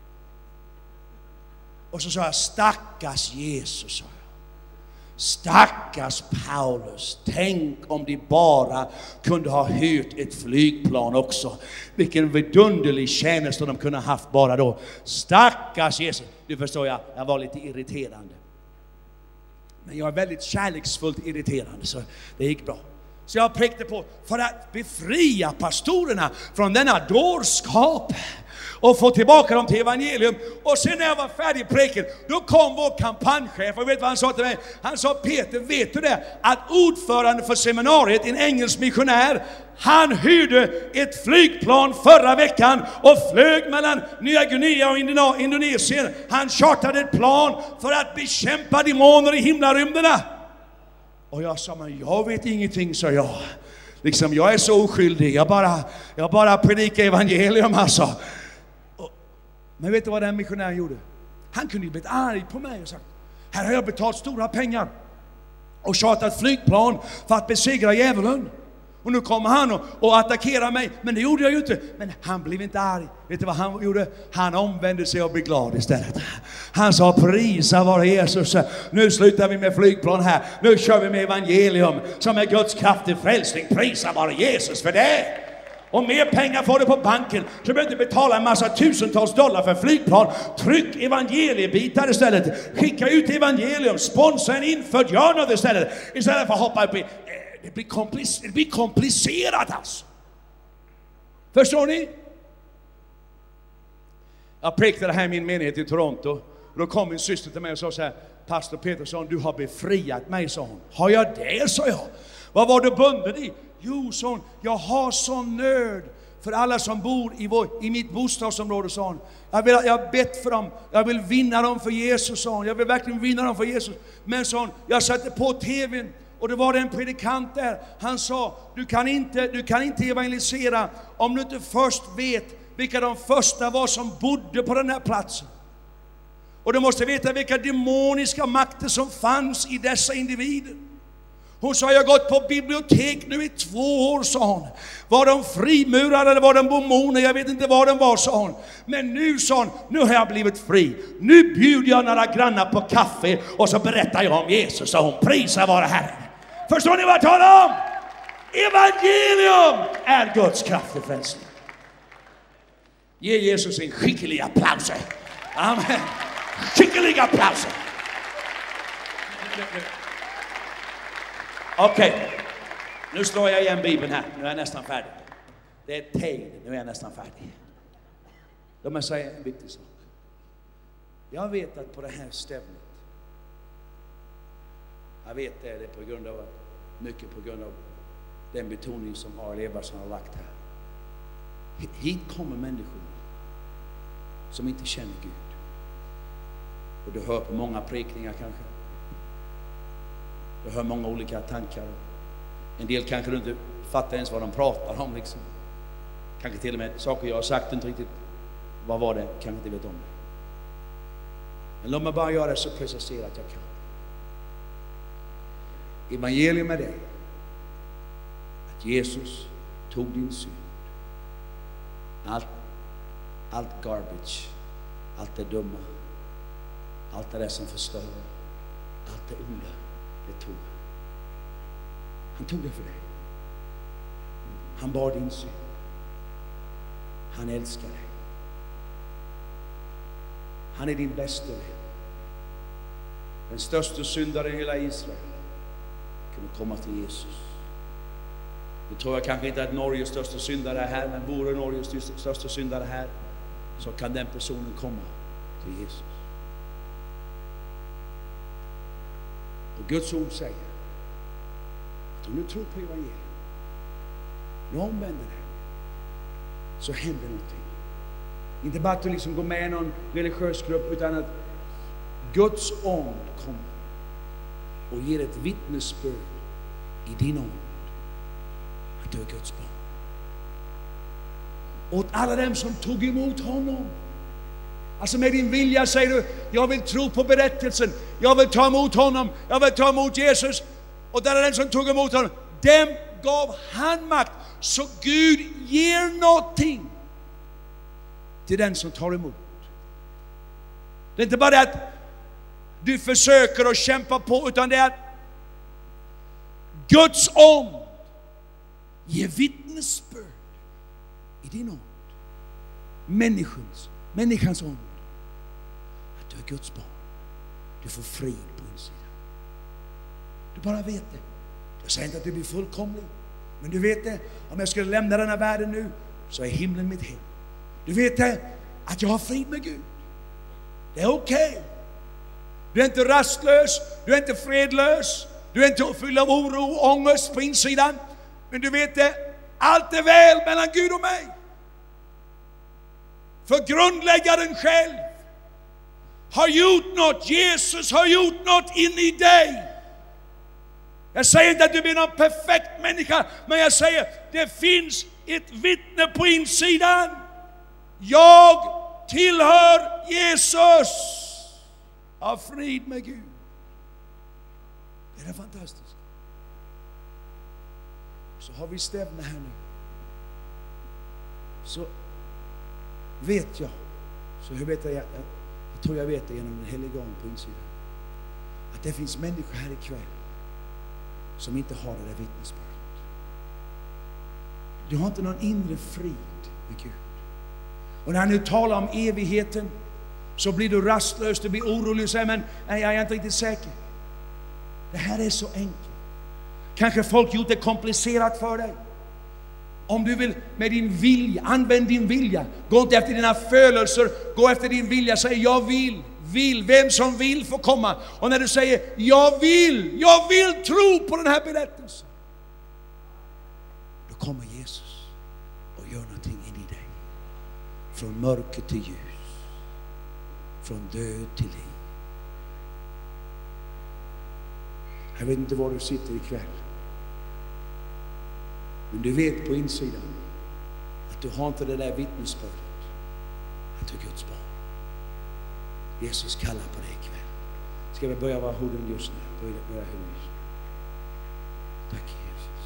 Och så sa jag: stackars Jesus, sa jag. Stackars Paulus, tänk om de bara kunde ha hyrt ett flygplan också. Vilken vidunderlig tjänst de kunde ha haft bara då. Stackars Jesus. Du förstår, jag, jag var lite irriterande. Men jag är väldigt kärleksfullt irriterande, så det gick bra. Så jag präkte på för att befria pastorerna från denna dårskap och få tillbaka dem till evangelium. Och sen när jag var färdig preken, då kom vår kampanjchef och vet vad han sa till mig? Han sa, Peter, vet du det? Att ordförande för seminariet, en engelsk missionär, han hyrde ett flygplan förra veckan och flög mellan Nya Guinea och Indonesien. Han chartade ett plan för att bekämpa demoner i himlarymderna. Och jag sa, men jag vet ingenting, sa jag. Liksom, jag är så oskyldig. Jag bara, jag bara predikar evangelium, alltså. Och, men vet du vad den missionären gjorde? Han kunde ju blivit arg på mig och sagt, här har jag betalt stora pengar och chartat flygplan för att besegra djävulen. Och nu kommer han och, och attackerar mig. Men det gjorde jag ju inte. Men han blev inte arg. Vet du vad han gjorde? Han omvände sig och blev glad istället. Han sa, prisa vare Jesus. Nu slutar vi med flygplan här. Nu kör vi med evangelium som är Guds kraft till frälsning. Prisa vare Jesus för det. Och mer pengar får du på banken. Så du behöver inte betala en massa tusentals dollar för flygplan. Tryck evangeliebitar istället. Skicka ut evangelium. Sponsra en infödd. Gör något istället. Istället för att hoppa upp i... Det blir, komplic- det blir komplicerat alltså. Förstår ni? Jag präktade här i min menighet i Toronto. Och då kom min syster till mig och sa så här, pastor Petersson, du har befriat mig, sa hon. Har jag det, sa jag. Vad var du bunden i? Jo, sa hon, jag har sån nöd för alla som bor i, vår, i mitt bostadsområde, sa hon. Jag, vill, jag har bett för dem. Jag vill vinna dem för Jesus, sa hon. Jag vill verkligen vinna dem för Jesus. Men, sa hon, jag satte på tvn. Och det var en predikant där. Han sa, du kan inte, du kan inte evangelisera om du inte först vet vilka de första var som bodde på den här platsen. Och du måste veta vilka demoniska makter som fanns i dessa individer. Hon sa, jag har gått på bibliotek nu i två år, sa hon. Var de frimurare eller var de mormoner? Jag vet inte vad de var, sa hon. Men nu, sa hon, nu har jag blivit fri. Nu bjuder jag några grannar på kaffe och så berättar jag om Jesus, sa hon. Prisa vare Herren. Förstår ni vad jag talar om? Evangelium är Guds kraft till frälsning. Ge Jesus en skicklig applaus. Amen. Skicklig applaus. Okej, okay. Nu slår jag igen Bibeln här. Nu är jag nästan färdig. Det är tid. Nu är jag nästan färdig. Låt mig säga en viktig sak. Jag vet att på det här stället, jag vet det, det är på grund av mycket på grund av den betoning som Harald Eberson har lagt här. Hit kommer människor som inte känner Gud. Och du hör på många prekningar kanske. Du hör många olika tankar. En del kanske du inte fattar ens vad de pratar om liksom. Kanske till och med saker jag har sagt inte riktigt. Vad var det? Kanske inte vet om det. Men låt mig bara göra det så preciserat jag kan. Evangelium är det att Jesus tog din synd. Allt, allt garbage, allt det dumma, allt det som förstör, allt det onda, det tog han. Han tog det för dig. Han bar din synd. Han älskar dig. Han är din bästa vän. Den största syndaren i hela Israel kunde komma till Jesus. Nu tror jag kanske inte att Norges största syndare är här, men vore Norges största syndare här, så kan den personen komma till Jesus. Och Guds ord säger att om du tror på evangeliet, du omvänder dig, så händer någonting. Inte bara att du liksom går med i någon religiös grupp, utan att Guds ond kommer och ger ett vittnesbörd i din ond att du är Guds barn. Åt alla dem som tog emot honom. Alltså med din vilja säger du, jag vill tro på berättelsen, jag vill ta emot honom, jag vill ta emot Jesus. Och där är den som tog emot honom, dem gav han makt. Så Gud ger någonting till den som tar emot. Det är inte bara det att du försöker att kämpa på, utan det är att Guds ond ger vittnesbörd i din ond. Människans, människans ond. Att du är Guds barn. Du får frid på insidan. Du bara vet det. Jag säger inte att du blir fullkomlig. Men du vet det, om jag skulle lämna den här världen nu, så är himlen mitt hem. Du vet det, att jag har frid med Gud. Det är okej. Okay. Du är inte rastlös, du är inte fredlös, du är inte fylld av oro och ångest på insidan. Men du vet det, allt är väl mellan Gud och mig. För grundläggaren själv har gjort något. Jesus har gjort något in i dig. Jag säger inte att du blir någon perfekt människa, men jag säger det finns ett vittne på insidan. Jag tillhör Jesus. Av frid med Gud. Det är fantastiskt. Så har vi stämma här nu. Så vet jag, så hur vet jag, jag, jag tror jag vet det genom den heliga gång på insidan, att det finns människor här ikväll som inte har det där vittnesbördet. Du har inte någon inre frid med Gud. Och när han nu talar om evigheten, så blir du rastlös, du blir orolig och säger, men nej, jag är inte riktigt säker. Det här är så enkelt. Kanske folk gjort det komplicerat för dig. Om du vill med din vilja, använd din vilja. Gå inte efter dina födelser, gå efter din vilja. Säg jag vill, vill, vem som vill får komma. Och när du säger jag vill, jag vill tro på den här berättelsen, då kommer Jesus och gör någonting in i dig. Från mörker till ljus. Från död till liv. Jag vet inte var du sitter ikväll. Men du vet på insidan att du har inte det där vittnesbördet. Att du är Guds barn. Jesus kallar på dig ikväll. Ska vi börja vara huden just nu? Börja, börja huden just nu. Tack Jesus.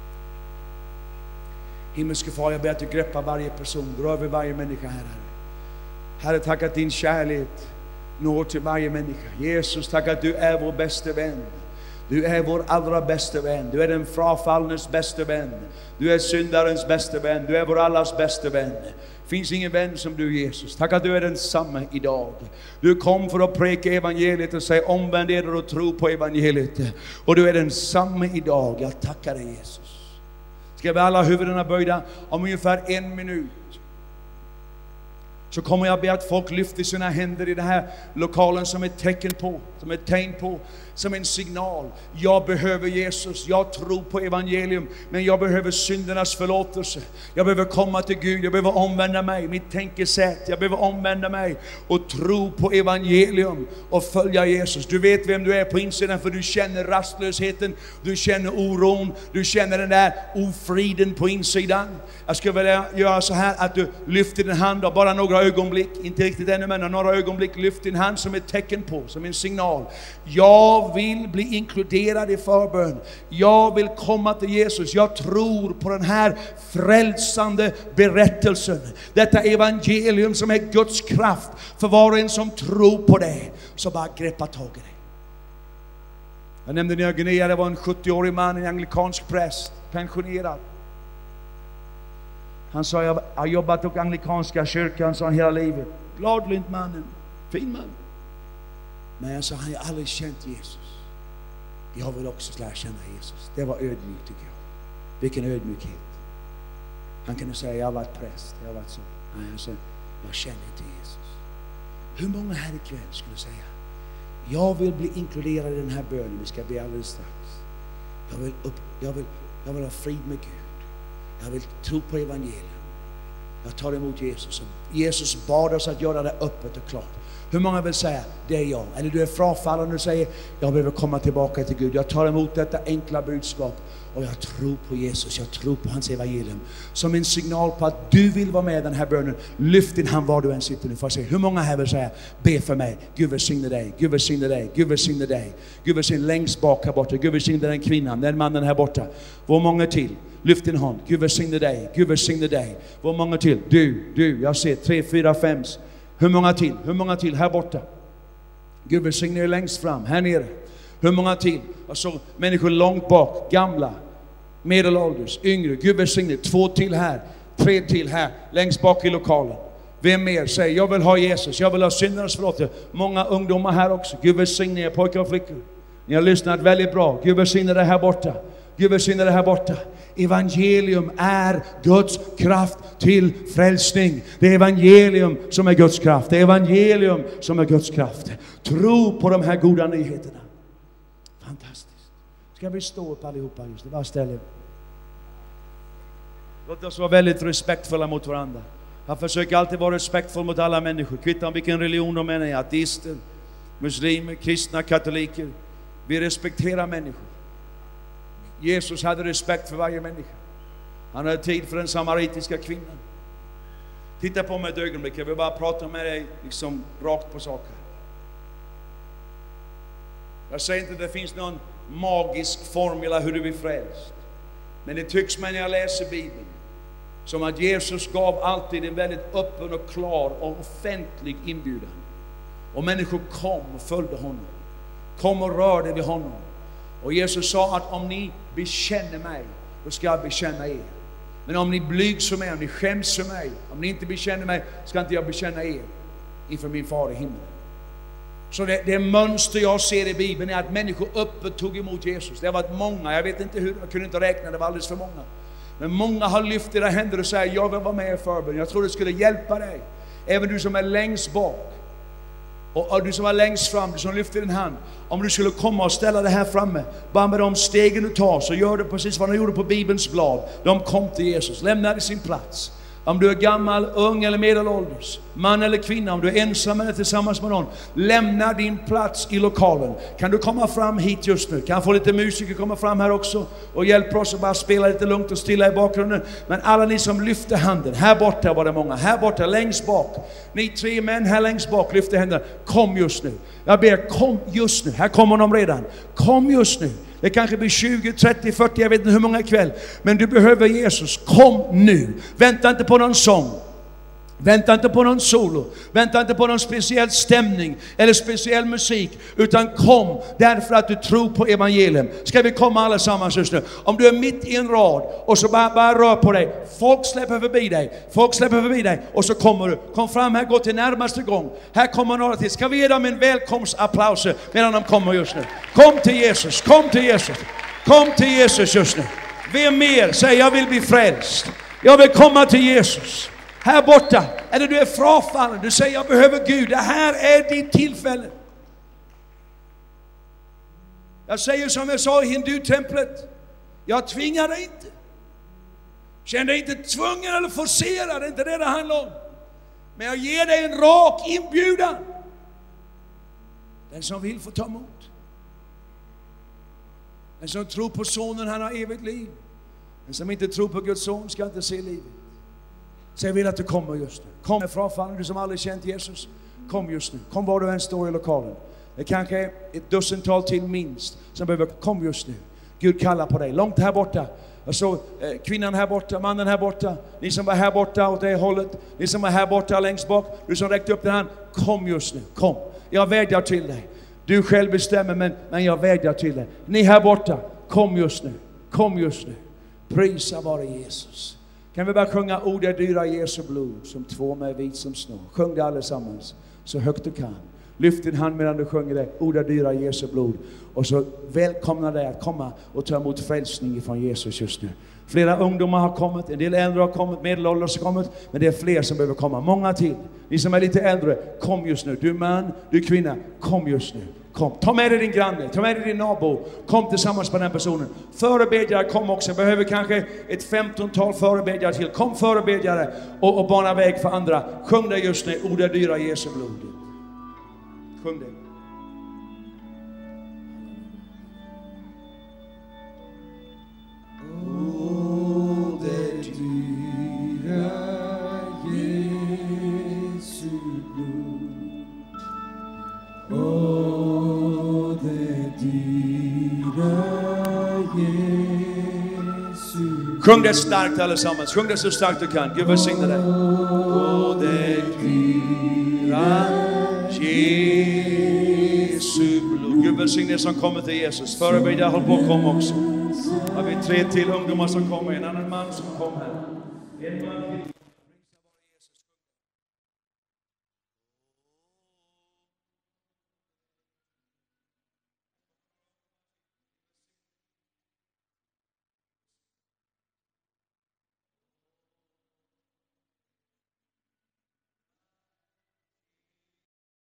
Himmelske far, jag ber att du greppar varje person. Dra över varje människa här. Herre, tack att din kärlek når till varje människa. Jesus, tack att du är vår bästa vän. Du är vår allra bästa vän. Du är den frafallnes bästa vän. Du är syndarens bästa vän. Du är vår allas bästa vän. Finns ingen vän som du, Jesus. Tack att du är den samma idag. Du kom för att preka evangeliet och säga omvänd er och tro på evangeliet. Och du är den samma idag. Jag tackar dig, Jesus. Ska vi alla huvudena böjda om ungefär en minut? Så kommer jag be att folk lyfter sina händer i den här lokalen som ett tecken på, som ett tecken på, som en signal. Jag behöver Jesus, jag tror på evangelium, men jag behöver syndernas förlåtelse. Jag behöver komma till Gud, jag behöver omvända mig, mitt tänkesätt, jag behöver omvända mig och tro på evangelium och följa Jesus. Du vet vem du är på insidan, för du känner rastlösheten, du känner oron, du känner den där ofriden på insidan. Jag skulle vilja göra så här att du lyfter din hand och bara några ögonblick, inte riktigt ännu men några ögonblick, lyft din hand som ett tecken på, som en signal. Jag vill bli inkluderad i förbön. Jag vill komma till Jesus. Jag tror på den här frälsande berättelsen. Detta evangelium som är Guds kraft för var och en som tror på det. Så bara greppa tag i det. Jag nämnde Nya Guinea, det var en sjuttio-årig man, en anglikansk präst, pensionerad. Han sa, jag har jobbat åt anglikanska kyrkan, sa han, hela livet. Gladlynt mannen, fin man. Men jag sa, han har aldrig känt Jesus. Jag vill också lära känna Jesus. Det var ödmjukt, tycker jag. Vilken ödmjukhet. Han kunde säga, jag har varit präst, jag har varit så. Nej, jag sa, jag känner inte Jesus. Hur många här ikväll skulle säga, jag vill bli inkluderad i den här bönen, vi ska be alldeles strax. Jag vill, upp, jag vill, jag vill ha frid med Gud. Jag vill tro på evangelium. Jag tar emot Jesus. Jesus bad oss att göra det öppet och klart. Hur många vill säga, det är jag? Eller du är frafallande och säger, jag behöver komma tillbaka till Gud. Jag tar emot detta enkla budskap. Och jag tror på Jesus, jag tror på hans evangelium. Som en signal på att du vill vara med i den här bönen. Lyft din hand var du än sitter nu. Får jag se, hur många här vill säga, be för mig. Gud välsigne dig, Gud välsigne dig, Gud välsigne dig. Gud välsigne längst bak här borta. Gud välsigne den kvinnan, den mannen här borta. Var många till? Lyft din hand. Gud välsigne dig, Gud välsigne dig. Var många till? Du, du, jag ser tre, fyra, fem. Hur många till? Hur många till? Här borta. Gud välsigne er längst fram, här nere. Hur många till? Jag såg människor långt bak, gamla, medelålders, yngre. Gud välsigne. Två till här, tre till här, längst bak i lokalen. Vem mer säger, jag vill ha Jesus, jag vill ha syndernas förlåtelse. Många ungdomar här också. Gud välsigne er pojkar och flickor. Ni har lyssnat väldigt bra. Gud välsigne det här borta. Gud välsigne det här borta. Evangelium är Guds kraft till frälsning. Det är evangelium som är Guds kraft. Det är evangelium som är Guds kraft. Tro på de här goda nyheterna. Fantastiskt. Ska vi stå upp allihopa just nu? Bara ställ er. Låt oss vara väldigt respektfulla mot varandra. Jag försöker alltid vara respektfull mot alla människor. Kvittar vilken religion de är, ateister, muslimer, kristna, katoliker. Vi respekterar människor. Jesus hade respekt för varje människa. Han hade tid för den samaritiska kvinnan. Titta på mig ett ögonblick. Jag vill bara prata med dig liksom rakt på sak här. Jag säger inte att det finns någon magisk formula hur du blir frälst. Men det tycks mig när jag läser Bibeln som att Jesus gav alltid en väldigt öppen och klar och offentlig inbjudan. Och människor kom och följde honom. Kom och rörde vid honom. Och Jesus sa att om ni bekänner mig, då ska jag bekänna er. Men om ni blygs för mig, om ni skäms för mig, om ni inte bekänner mig, ska inte jag bekänna er inför min far i himlen. Så det, det mönster jag ser i Bibeln är att människor öppet tog emot Jesus. Det har varit många, jag vet inte hur, jag kunde inte räkna, det var alldeles för många. Men många har lyft era händer och säger, jag vill vara med i förbön. Jag tror det skulle hjälpa dig. Även du som är längst bak. Och, och du som är längst fram, du som lyfter din hand. Om du skulle komma och ställa det här framme, bara med de stegen du tar, så gör du precis vad de gjorde på Bibelns blad. De kom till Jesus, lämnade sin plats. Om du är gammal, ung eller medelålders, man eller kvinna, om du är ensam eller tillsammans med någon, lämna din plats i lokalen. Kan du komma fram hit just nu? Kan få lite musiker komma fram här också och hjälpa oss att bara spela lite lugnt och stilla i bakgrunden. Men alla ni som lyfter handen, här borta var det många, här borta längst bak. Ni tre män här längst bak lyfter händerna. Kom just nu. Jag ber, kom just nu. Här kommer de redan. Kom just nu. Det kanske blir tjugo, trettio, fyrtio, jag vet inte hur många ikväll. Men du behöver Jesus. Kom nu. Vänta inte på någon sång. Vänta inte på någon solo. Vänta inte på någon speciell stämning eller speciell musik. Utan kom därför att du tror på evangelium. Ska vi komma allesammans just nu? Om du är mitt i en rad och så bara, bara rör på dig. Folk släpper förbi dig. Folk släpper förbi dig. Och så kommer du. Kom fram här, gå till närmaste gång. Här kommer några till. Ska vi ge dem en välkomstapplaus medan de kommer just nu? Kom till Jesus. Kom till Jesus. Kom till Jesus just nu. Vem mer säger jag vill bli frälst? Jag vill komma till Jesus. Här borta, eller du är frafallen, du säger jag behöver Gud, det här är ditt tillfälle. Jag säger som jag sa i hindutemplet, jag tvingar dig inte. Känn dig inte tvungen eller forcerad, det är inte det det handlar om. Men jag ger dig en rak inbjudan. Den som vill får ta emot. Den som tror på sonen, han har evigt liv. Den som inte tror på Guds son ska inte se livet. Så jag vill att du kommer just nu. Kom med frafallen, du som aldrig känt Jesus. Kom just nu. Kom var du än står i lokalen. Det kanske är ett dussintal till minst som behöver. Kom just nu. Gud kallar på dig. Långt här borta. Jag såg eh, kvinnan här borta, mannen här borta. Ni som var här borta åt det hållet. Ni som var här borta längst bak. Du som räckte upp din hand. Kom just nu. Kom. Jag vädjar till dig. Du själv bestämmer, men, men jag vädjar till dig. Ni här borta. Kom just nu. Kom just nu. Prisa vare Jesus. Kan vi bara sjunga ord är dyra Jesu blod, som två med vit som snå. Sjung det allesammans så högt du kan. Lyft din hand medan du sjunger det. Ord är dyra Jesu blod. Och så välkomna dig att komma och ta emot frälsning från Jesus just nu. Flera ungdomar har kommit, en del äldre har kommit, medelålders har kommit. Men det är fler som behöver komma, många till. Ni som är lite äldre, kom just nu. Du man, du kvinna, kom just nu. Kom, ta med dig din granne, ta med dig din nabo. Kom tillsammans med den personen. Förebedjare kom också, jag behöver kanske ett femtontal förebedjare till. Kom förebedjare och, och bana väg för andra. Sjung det just nu, ord är dyra Jesu blod. Sjung det. Ord är dyra Jesu blod. Åh, det dyra Jesu. Sjung det starkt allesammans. Sjung det så starkt du kan. Gud välsigne dig. Åh, det dyra Jesu blod. Gud välsigne som kommer till Jesus. Förebedjare håll på att komma också. Har vi tre till ungdomar som kommer. En annan man som kommer. En man till.